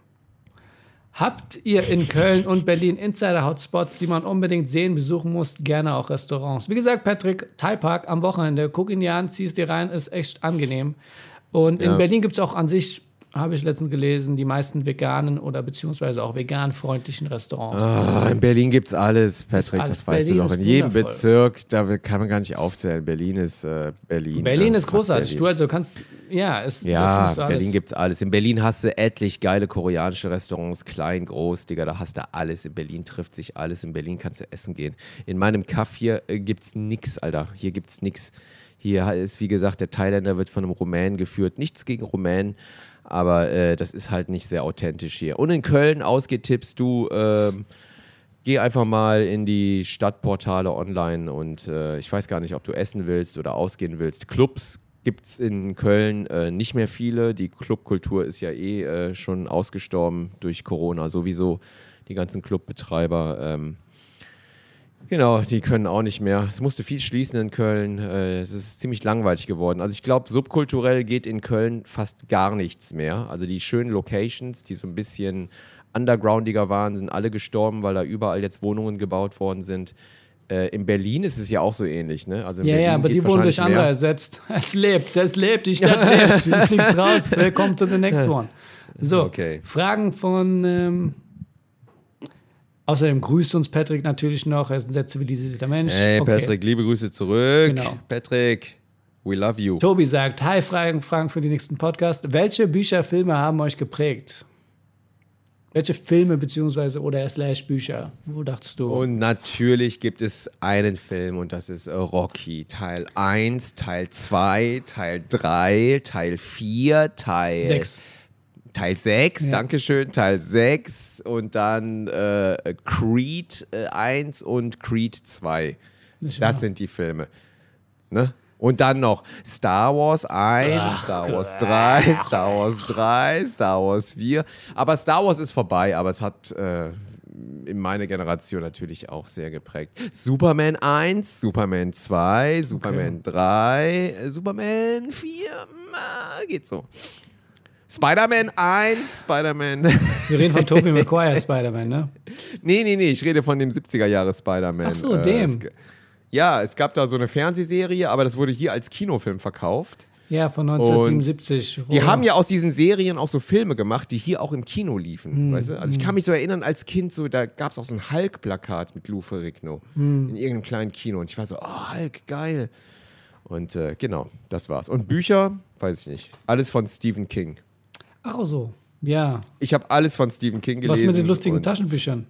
Habt ihr in Köln und Berlin Insider-Hotspots, die man unbedingt sehen, besuchen muss? Gerne auch Restaurants. Wie gesagt, Patrick, Thai Park am Wochenende. Guck ihn dir an, zieh es dir rein, ist echt angenehm. Und in Ja. Berlin gibt es auch an sich, habe ich letztens gelesen, die meisten veganen oder beziehungsweise auch vegan-freundlichen Restaurants. Ah, in Berlin gibt's alles, Patrick, alles. das weißt Berlin du doch. ist In jedem wundervoll. Bezirk, da kann man gar nicht aufzählen. Berlin ist äh, Berlin. Berlin äh, ist großartig. Berlin. Du also kannst, ja, es, da Ja, findest du alles. Berlin gibt's alles. In Berlin hast du etlich geile koreanische Restaurants, klein, groß, Digga, da hast du alles. In Berlin trifft sich alles. In Berlin kannst du essen gehen. In meinem Kaff hier äh, gibt's nix, Alter. Hier gibt's nix. Hier ist, wie gesagt, der Thailänder wird von einem Rumänen geführt. Nichts gegen Rumänen, aber äh, das ist halt nicht sehr authentisch hier. Und in Köln ausgetippst du, ähm, geh einfach mal in die Stadtportale online und äh, ich weiß gar nicht, ob du essen willst oder ausgehen willst. Clubs gibt es in Köln äh, nicht mehr viele. Die Clubkultur ist ja eh äh, schon ausgestorben durch Corona sowieso. Die ganzen Clubbetreiber, ähm, genau, die können auch nicht mehr. Es musste viel schließen in Köln. Äh, es ist ziemlich langweilig geworden. Also ich glaube, subkulturell geht in Köln fast gar nichts mehr. Also die schönen Locations, die so ein bisschen undergroundiger waren, sind alle gestorben, weil da überall jetzt Wohnungen gebaut worden sind. Äh, in Berlin ist es ja auch so ähnlich, ne? Also in Ja, Berlin ja, aber geht die wurden durch wahrscheinlich andere mehr. ersetzt. Es lebt, es lebt, die Stadt lebt. Du fliegst raus, welcome to the next one. So, Okay. Fragen von, ähm, außerdem grüßt uns Patrick natürlich noch, er ist ein sehr zivilisierter Mensch. Hey Okay. Patrick, liebe Grüße zurück. Genau. Patrick, we love you. Tobi sagt, hi, Fragen, Fragen für den nächsten Podcast. Welche Bücher, Filme haben euch geprägt? Welche Filme beziehungsweise oder slash Bücher? Wo dachtest du? Und natürlich gibt es einen Film und das ist äh, Rocky. Teil eins, Teil zwei, Teil drei, Teil vier, Teil Sechs. Teil sechs, Ja. Dankeschön, Teil sechs und dann äh, Creed äh, eins und Creed zwei. Nicht wahr? Das sind die Filme. Ne? Und dann noch Star Wars eins, Ach, Star Wars drei, Star Wars drei, Star Wars vier. Aber Star Wars ist vorbei, aber es hat äh, in meiner Generation natürlich auch sehr geprägt. Superman eins, Superman zwei, Superman drei, äh, Superman vier, äh, geht so. Spider-Man eins, Spider-Man. Wir reden von Tobey Maguire Spider-Man, ne? nee, nee, nee, ich rede von dem siebziger Jahre Spider-Man. Ach so, Äh, dem. es, ja, es gab da so eine Fernsehserie, aber das wurde hier als Kinofilm verkauft. Ja, von neunzehnhundertsiebenundsiebzig. Die haben ja aus diesen Serien auch so Filme gemacht, die hier auch im Kino liefen. Hm, Weißt du? Also ich kann mich so erinnern, als Kind, so, da gab es auch so ein Hulk-Plakat mit Lou Ferrigno Hm. in irgendeinem kleinen Kino. Und ich war so, oh, Hulk, geil. Und äh, genau, das war's. Und Bücher, weiß ich nicht. Alles von Stephen King. Ach so, ja. Ich habe alles von Stephen King gelesen. Was mit den lustigen und Taschenbüchern?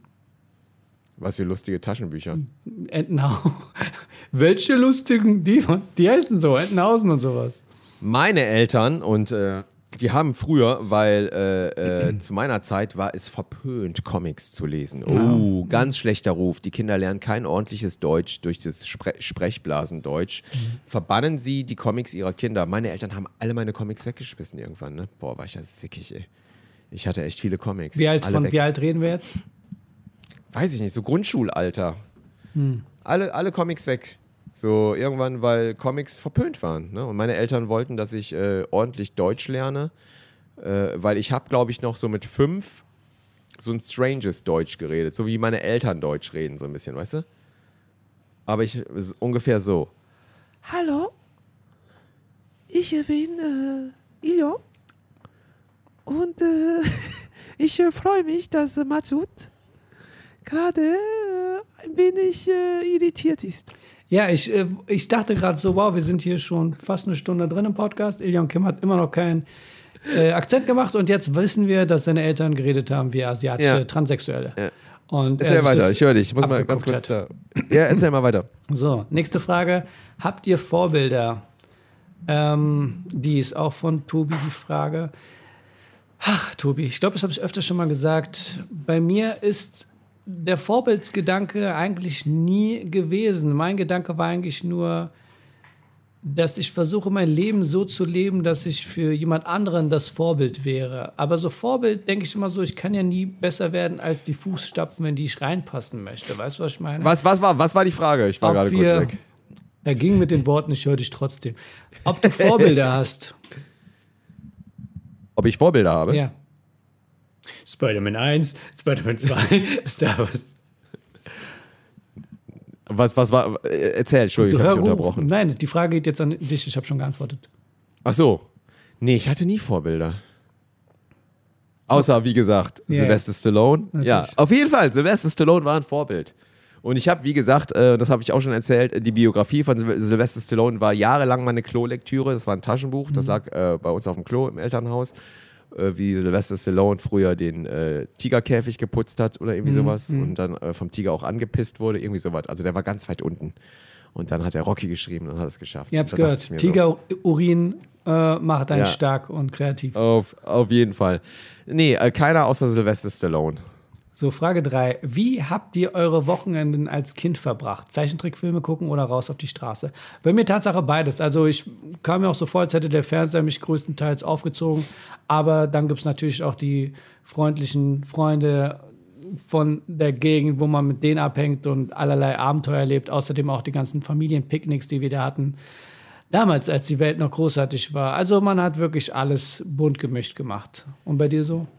Was für lustige Taschenbücher. Entenhausen. Welche lustigen? Die, die heißen so, Entenhausen und sowas. Meine Eltern und äh, die haben früher, weil äh, äh, zu meiner Zeit war es verpönt, Comics zu lesen. Oh, ganz schlechter Ruf. Die Kinder lernen kein ordentliches Deutsch durch das Spre Sprechblasendeutsch. Mhm. Verbannen sie die Comics ihrer Kinder. Meine Eltern haben alle meine Comics weggeschmissen irgendwann. Ne? Boah, war ich ja sickig, ey. Ich hatte echt viele Comics. Wie alt, alle von weg. wie alt reden wir jetzt? weiß ich nicht, so Grundschulalter. Hm. Alle, alle Comics weg. So irgendwann, weil Comics verpönt waren. Ne? Und meine Eltern wollten, dass ich äh, ordentlich Deutsch lerne, äh, weil ich habe, glaube ich, noch so mit fünf so ein stranges Deutsch geredet, so wie meine Eltern Deutsch reden, so ein bisschen, weißt du? Aber ich ungefähr so. Hallo, ich bin äh, Ilo und äh, ich äh, freue mich, dass äh, Masud gerade äh, ein wenig äh, irritiert ist. Ja, ich, äh, ich dachte gerade so, wow, wir sind hier schon fast eine Stunde drin im Podcast. Ilja und Kim hat immer noch keinen äh, Akzent gemacht und jetzt wissen wir, dass seine Eltern geredet haben wie asiatische Ja. Transsexuelle. Ja. Und erzähl weiter, ich höre dich. Ich muss mal ganz abgeguckt kurz da. Ja, erzähl mal weiter. So, nächste Frage. Habt ihr Vorbilder? Ähm, die ist auch von Tobi, die Frage. Ach, Tobi, ich glaube, das habe ich öfter schon mal gesagt. Bei mir ist der Vorbildsgedanke eigentlich nie gewesen. Mein Gedanke war eigentlich nur, dass ich versuche, mein Leben so zu leben, dass ich für jemand anderen das Vorbild wäre. Aber so Vorbild denke ich immer so, ich kann ja nie besser werden als die Fußstapfen, in die ich reinpassen möchte. Weißt du, was ich meine? Was, was, war, was war die Frage? Ich war Ob gerade kurz wir- weg. Er ging mit den Worten, ich höre dich trotzdem. Ob du Vorbilder hast. Ob ich Vorbilder habe? Ja. Spider-Man eins, Spider-Man zwei, Star Wars. Was, was war? äh, Erzähl, Entschuldigung, ich habe dich Hör unterbrochen. Nein, die Frage geht jetzt an dich, ich habe schon geantwortet. Ach so. Nee, ich hatte nie Vorbilder. Außer, wie gesagt, Ja, Sylvester Stallone. natürlich. Ja, auf jeden Fall, Sylvester Stallone war ein Vorbild. Und ich habe, wie gesagt, äh, das habe ich auch schon erzählt, die Biografie von Syl- Sylvester Stallone war jahrelang meine Klolektüre. Das war ein Taschenbuch, das lag äh, bei uns auf dem Klo im Elternhaus. Äh, wie Sylvester Stallone früher den äh, Tigerkäfig geputzt hat oder irgendwie sowas. Und dann äh, vom Tiger auch angepisst wurde, irgendwie sowas. Also der war ganz weit unten. Und dann hat er Rocky geschrieben und hat es geschafft. Ihr habt Und da dachte gehört, ich mir so, Tigerurin äh, macht einen Ja. stark und kreativ. Auf, auf jeden Fall. Nee, äh, keiner außer Sylvester Stallone. So, Frage drei. Wie habt ihr eure Wochenenden als Kind verbracht? Zeichentrickfilme gucken oder raus auf die Straße? Bei mir Tatsache beides. Also ich kam mir auch so vor, als hätte der Fernseher mich größtenteils aufgezogen. Aber dann gibt es natürlich auch die freundlichen Freunde von der Gegend, wo man mit denen abhängt und allerlei Abenteuer erlebt. Außerdem auch die ganzen Familienpicknicks, die wir da hatten. Damals, als die Welt noch großartig war. Also man hat wirklich alles bunt gemischt gemacht. Und bei dir so?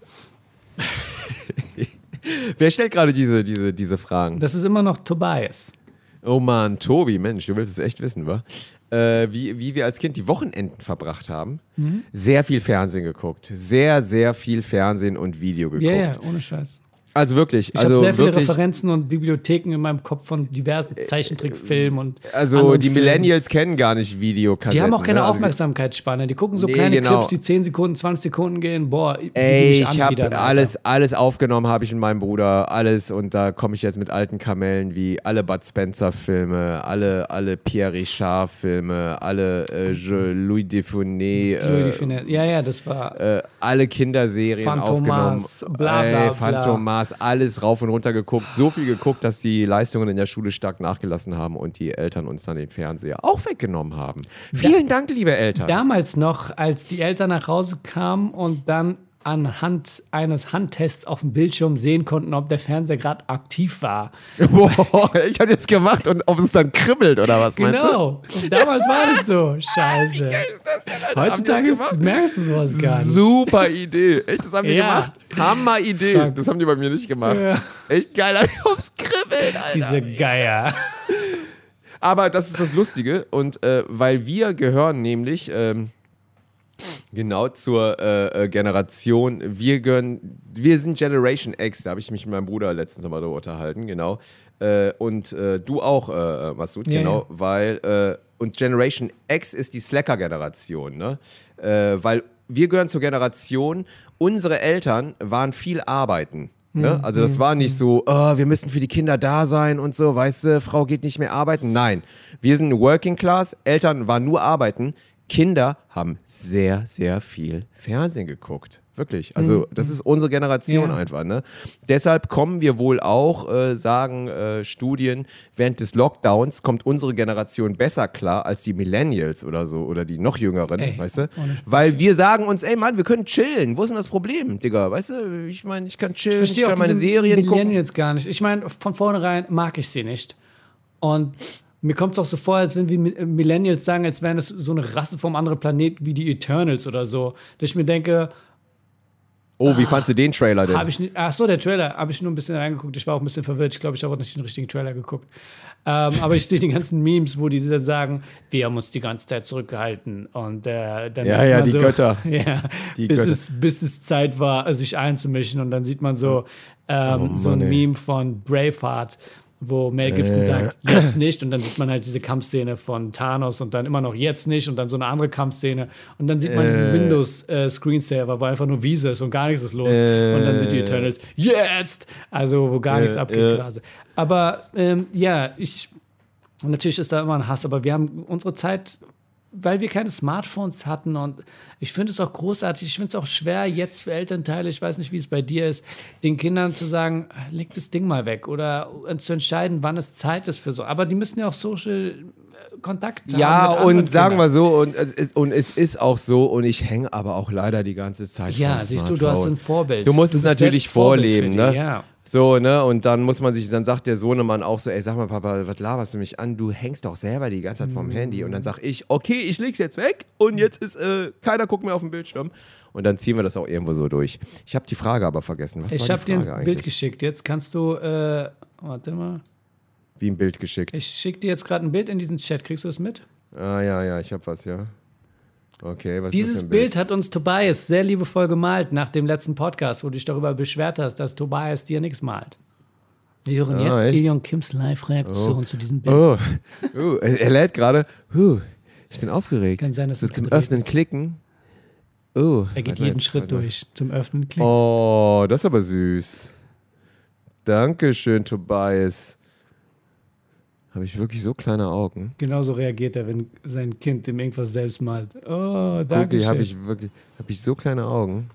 Wer stellt gerade diese, diese, diese Fragen? Das ist immer noch Tobias. Oh Mann, Tobi, Mensch, du willst es echt wissen, wa? Äh, wie, wie wir als Kind die Wochenenden verbracht haben. Mhm. Sehr viel Fernsehen geguckt. Sehr, sehr viel Fernsehen und Video geguckt. Ja, ja, ohne Scheiß. Also wirklich. Ich also habe sehr viele wirklich, Referenzen und Bibliotheken in meinem Kopf von diversen Zeichentrickfilmen und Also anderen die Filmen. Millennials kennen gar nicht Videokassetten. Die haben auch keine ne? Also Aufmerksamkeitsspanne. Die gucken so Nee, kleine genau. Clips, die zehn Sekunden, zwanzig Sekunden gehen. Boah, wie die Ey, mich ich habe anwidern, Alter. alles, alles aufgenommen, habe ich mit meinem Bruder, alles. Und da komme ich jetzt mit alten Kamellen wie alle Bud Spencer-Filme, alle, alle Pierre Richard-Filme, alle äh, Je- Louis Dufournet, Louis äh, Dufournet. Ja, ja, das war. äh, alle Kinderserien Phantomas, aufgenommen. bla, bla, Ey, bla. Phantomas, alles rauf und runter geguckt. So viel geguckt, dass die Leistungen in der Schule stark nachgelassen haben und die Eltern uns dann den Fernseher auch weggenommen haben. Vielen Dank, liebe Eltern. Damals noch, als die Eltern nach Hause kamen und dann anhand eines Handtests auf dem Bildschirm sehen konnten, ob der Fernseher gerade aktiv war. Boah, ich habe jetzt gemacht und ob es dann kribbelt oder was, meinst du? Genau. Und damals war es so. Scheiße. Heutzutage ist, merkst du sowas gar nicht. Super Idee. Echt, das haben die Ja. gemacht. Hammer Idee. Fuck. Das haben die bei mir nicht gemacht. Ja. Echt geil, hab ich aufs Kribbeln, Alter. Diese Geier. Aber das ist das Lustige und äh, weil wir gehören nämlich ähm, genau zur äh, äh, Generation, wir gehören, wir sind Generation X, da habe ich mich mit meinem Bruder letztens nochmal darüber unterhalten, genau. Äh, und äh, du auch, äh, Masud, Ja, genau, ja. weil, äh, und Generation X ist die Slacker-Generation, ne? Äh, weil wir gehören zur Generation, unsere Eltern waren viel arbeiten. Ne? Also das war nicht so, oh, wir müssen für die Kinder da sein und so, weißt du, Frau geht nicht mehr arbeiten. Nein, wir sind Working Class, Eltern waren nur arbeiten, Kinder haben sehr, sehr viel Fernsehen geguckt. Wirklich. Also Mhm. das ist unsere Generation Ja. einfach. Ne? Deshalb kommen wir wohl auch, äh, sagen äh, Studien, während des Lockdowns kommt unsere Generation besser klar als die Millennials oder so oder die noch jüngeren, Ey, weißt du? ohne- Weil wir sagen uns, ey Mann, wir können chillen. Wo ist denn das Problem, Digga? Weißt du, ich meine, ich kann chillen, ich, verstehe kann auch meine diese Serien gucken. Millennials gar nicht. Ich meine, von vornherein mag ich sie nicht. Und mir kommt es auch so vor, als wenn wir Millennials sagen, als wären es so eine Rasse vom anderen Planet wie die Eternals oder so. Dass ich mir denke, Oh, wie fandst du den Trailer denn? habe ich nicht, ach so, der Trailer, habe ich nur ein bisschen reingeguckt. Ich war auch ein bisschen verwirrt. Ich glaube, ich habe auch nicht den richtigen Trailer geguckt. Ähm, aber ich sehe die ganzen Memes, wo die dann sagen, wir haben uns die ganze Zeit zurückgehalten. Und äh, dann Ja, sieht ja, man die so, Götter. Ja, Die bis, Götter. es, bis es Zeit war, sich einzumischen. Und dann sieht man so, ähm, Oh, so ein Mann, ey. Meme von Braveheart, wo Mel Gibson Äh. sagt, jetzt nicht. Und dann sieht man halt diese Kampfszene von Thanos und dann immer noch jetzt nicht. Und dann so eine andere Kampfszene. Und dann sieht man diesen Äh. Windows-Screensaver, wo einfach nur Visa ist und gar nichts ist los. Äh. Und dann sind die Eternals, jetzt! Also, wo gar nichts Äh, abgeht äh. quasi. Aber ähm, ja, ich, natürlich ist da immer ein Hass, aber wir haben unsere Zeit, weil wir keine Smartphones hatten und ich finde es auch großartig, ich finde es auch schwer jetzt für Elternteile, ich weiß nicht, wie es bei dir ist, den Kindern zu sagen, leg das Ding mal weg oder zu entscheiden, wann es Zeit ist für so. Aber die müssen ja auch Social äh, Kontakt haben. Ja, mit anderen und sagen Kindern. wir so, und es, ist, und es ist auch so, und ich hänge aber auch leider die ganze Zeit Ja, vom siehst du, du hast Smartphone. ein Vorbild. Du musst Du es bist natürlich selbst Vorbild vorleben, für die, ne? Ja. So, ne? Und dann muss man sich, dann sagt der Sohnemann auch so, ey, sag mal, Papa, was laberst du mich an? Du hängst doch selber die ganze Zeit vom Handy. Und dann sag ich, okay, ich leg's jetzt weg und jetzt ist, äh, keiner guckt mehr auf den Bildschirm. Und dann ziehen wir das auch irgendwo so durch. Ich habe die Frage aber vergessen. Was Ich war habe die dir Frage ein eigentlich? Bild geschickt. Jetzt kannst du, äh, warte mal. Wie ein Bild geschickt. Ich schicke dir jetzt gerade ein Bild in diesen Chat. Kriegst du das mit? ah, ja, ja, ich habe was, ja. Okay, was ist das Dieses für ein Bild hat uns Tobias sehr liebevoll gemalt nach dem letzten Podcast, wo du dich darüber beschwert hast, dass Tobias dir nichts malt. Wir hören Ah, jetzt echt? Ilion Kims Live-Reaktion Oh. zu diesem Bild. Oh, oh er, er lädt gerade. Huh, ich bin aufgeregt. Kann sein, dass so es zum gedreht Öffnen ist. klicken. Oh, Er geht warte mal jeden jetzt, Schritt warte mal. durch zum Öffnen klicken. Oh, das ist aber süß. Dankeschön, Tobias. Habe ich wirklich so kleine Augen? Genauso reagiert er, wenn sein Kind ihm irgendwas selbst malt. Oh, danke. Gucki, habe ich wirklich, habe ich so kleine Augen.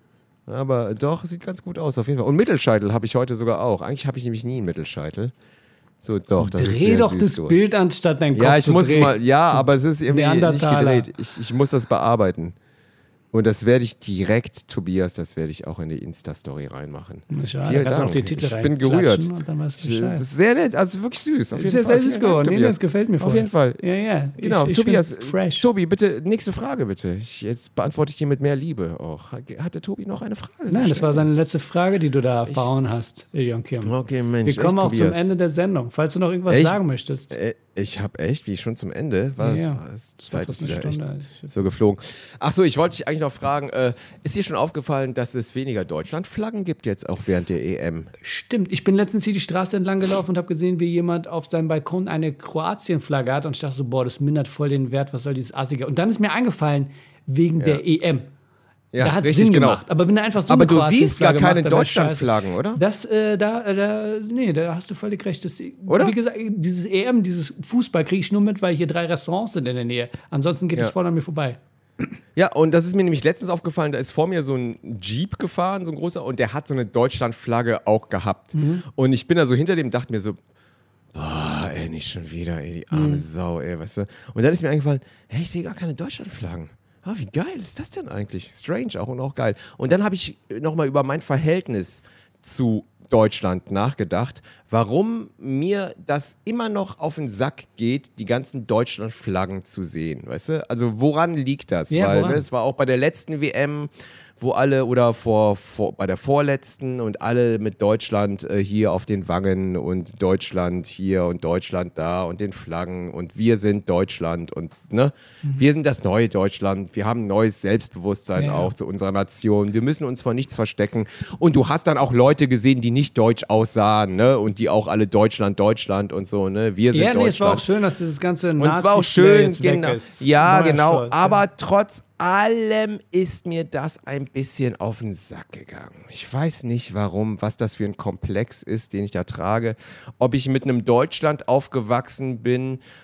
Aber doch, sieht ganz gut aus, auf jeden Fall. Und Mittelscheitel habe ich heute sogar auch. Eigentlich habe ich nämlich nie einen Mittelscheitel. So, doch, das ist Dreh sehr doch süß das so. Bild, anstatt deinen Kopf Ja, ich zu muss drehen. mal, ja, aber es ist irgendwie nicht Neandertaler. gedreht. Ich, ich muss das bearbeiten. Und das werde ich direkt, Tobias, das werde ich auch in die Insta-Story reinmachen. Na, schade, Vielen kannst du Dank. auch die Titel Ich bin gerührt. reinklatschen und dann weißt du Das Bescheid. ist sehr nett, also wirklich süß. Auf Ist jeden ja Fall. sehr süß Vielen Dank, geworden. Nee, Tobias. das gefällt mir voll. Auf jeden Fall. Ja, ja. Genau, ich, ich Tobias, find's fresh. Tobi, bitte, nächste Frage bitte. Ich, jetzt beantworte ich dir mit mehr Liebe auch. Hat der Tobi noch eine Frage? Nein, das war gestellt? seine letzte Frage, die du da verhauen hast, Ilion Kim. Okay, Mensch. Wir kommen echt, auch Tobias. zum Ende der Sendung. Falls du noch irgendwas Echt? sagen möchtest. Äh, Ich habe echt, wie schon zum Ende, war das, Ja, war das Das war Zeit fast ist eine wieder echt Stunde. so geflogen. Ach so, ich wollte dich eigentlich noch fragen, äh, ist dir schon aufgefallen, dass es weniger Deutschlandflaggen gibt jetzt auch während der E M? Stimmt. Ich bin letztens hier die Straße entlang gelaufen und habe gesehen, wie jemand auf seinem Balkon eine Kroatien-Flagge hat. Und ich dachte so, boah, das mindert voll den Wert. Was soll dieses Assige? Und dann ist mir eingefallen, wegen Ja. der E M. Ja, da hat richtig, Sinn genau. gemacht. Aber wenn er einfach so Aber eine du siehst gar Kroatien-Flagge keine macht, dann wär's scheiße. Deutschlandflaggen, oder? Das, äh, da, da, nee, da hast du völlig recht. Das, Oder? Wie gesagt, dieses E M, dieses Fußball kriege ich nur mit, weil hier drei Restaurants sind in der Nähe. Ansonsten geht es Ja. voll an mir vorbei. Ja, und das ist mir nämlich letztens aufgefallen, da ist vor mir so ein Jeep gefahren, so ein großer, und der hat so eine Deutschlandflagge auch gehabt. Mhm. Und ich bin da so hinter dem, dachte mir so, boah, ey, nicht schon wieder, ey, die arme Sau, ey, weißt du. Und dann ist mir eingefallen, hey, ich sehe gar keine Deutschlandflaggen. Ah, wie geil ist das denn eigentlich? Strange auch und auch geil. Und dann habe ich nochmal über mein Verhältnis zu Deutschland nachgedacht, warum mir das immer noch auf den Sack geht, die ganzen Deutschlandflaggen zu sehen, weißt du? Also woran liegt das? Ja, Weil woran? ne, es war auch bei der letzten W M, wo alle, oder vor, vor, bei der vorletzten, und alle mit Deutschland äh, hier auf den Wangen und Deutschland hier und Deutschland da und den Flaggen und wir sind Deutschland und ne, Mhm. wir sind das neue Deutschland, wir haben ein neues Selbstbewusstsein Ja. auch zu unserer Nation, wir müssen uns vor nichts verstecken, und du hast dann auch Leute gesehen, die nicht deutsch aussahen, ne, und die auch alle Deutschland, Deutschland und so, ne, wir sind Ja, nee, es war auch Deutschland. schön, dass dieses ganze Und es war auch Nazi-Flair schön, jetzt weg genau. ist. Ja, War genau. stolz, aber ja. trotz allem ist mir das ein bisschen auf den Sack gegangen. Ich weiß nicht warum, was das für ein Komplex ist, den ich da trage. Ob ich mit einem Deutschland aufgewachsen bin,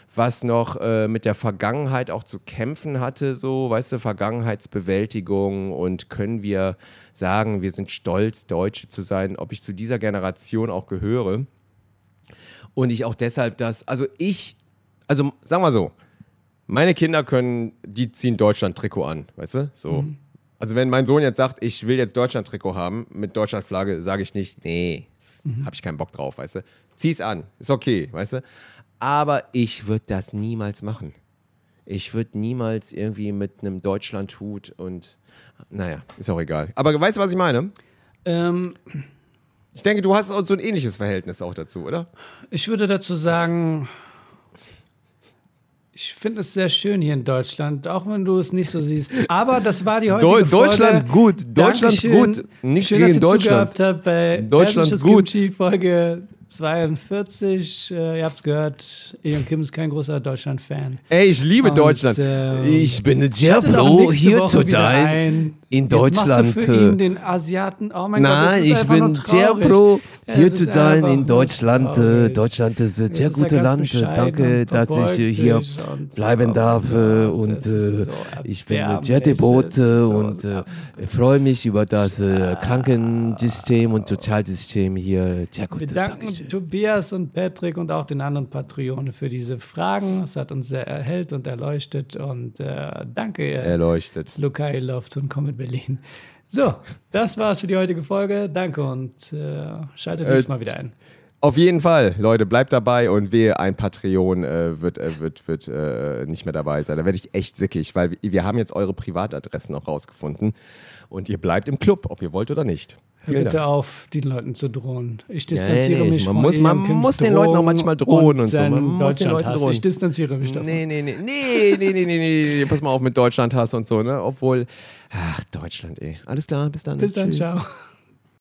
was noch äh, mit der Vergangenheit auch zu kämpfen hatte, so, weißt du, Vergangenheitsbewältigung und können wir sagen, wir sind stolz, Deutsche zu sein, ob ich zu dieser Generation auch gehöre. Und ich auch deshalb das, also ich, also sagen wir so, meine Kinder können, die ziehen Deutschland-Trikot an, weißt du, so. Mhm. Also wenn mein Sohn jetzt sagt, ich will jetzt Deutschland-Trikot haben mit Deutschland-Flagge, sage ich nicht, nee, mhm. habe ich keinen Bock drauf, weißt du. Zieh's an, ist okay, weißt du. Aber ich würde das niemals machen. Ich würde niemals irgendwie mit einem Deutschland-Hut und, naja, ist auch egal. Aber weißt du, was ich meine? Ähm, ich denke, du hast auch so ein ähnliches Verhältnis auch dazu, oder? Ich würde dazu sagen, ich finde es sehr schön hier in Deutschland, auch wenn du es nicht so siehst. Aber das war die heutige Deu- Deutschland Folge. gut, Deutschland Dankeschön. gut, nichts Schön, gegen dass ihr Deutschland. zugehört habt bei Deutschland gut. Kimchi Folge zweiundvierzig. Äh, ihr habt es gehört, Ilion Kim ist kein großer Deutschland-Fan. Ey, ich liebe Und, Deutschland. äh, ich bin Schaltet sehr auch froh, nächste hier Woche zu wieder sein. ein. In Jetzt Deutschland. machst du für ihn den Asiaten. Oh mein Nein, Gott, das ist ich einfach bin nur sehr traurig. froh, Es hier ist zu sein einfach in nur Deutschland. traurig. Deutschland ist ein Jetzt sehr ist er gutes ganz Land. bescheiden Danke, und dass verbeugt ich hier sich und bleiben so. darf. Oh Und Gott, das ist äh, so ich bin erbärmlich. Jetebote Das ist so und äh, freue mich über das äh, Krankensystem und Sozialsystem hier. Sehr gut. Wir danken Dankeschön. Tobias und Patrick und auch den anderen Patreonen für diese Fragen. Es hat uns sehr erhellt und erleuchtet. Und äh, danke, ihr Erleuchtet. Lukai Loft und Comet Berlin. So, das war's für die heutige Folge. Danke und äh, schaltet Äh, nächstes Mal wieder ein. Auf jeden Fall, Leute, bleibt dabei und wehe, ein Patreon äh, wird, äh, wird, wird äh, nicht mehr dabei sein. Da werde ich echt sickig, weil wir, wir haben jetzt eure Privatadressen auch rausgefunden und ihr bleibt im Club, ob ihr wollt oder nicht. Hör Vielen bitte Dank. auf, den Leuten zu drohen. Ich Ja, distanziere nee, mich man von muss- man Ilion Kims muss den Leuten auch Drohung manchmal drohen und so. Man seinem muss den Leuten Deutschlandhass. drohen. Ich distanziere mich davon. Nee, nee, nee, nee, nee, nee, nee, nee, pass mal auf mit Deutschland hast und so, ne? Obwohl, ach, Deutschland, ey. Alles klar, bis dann. Bis dann, Tschüss. ciao.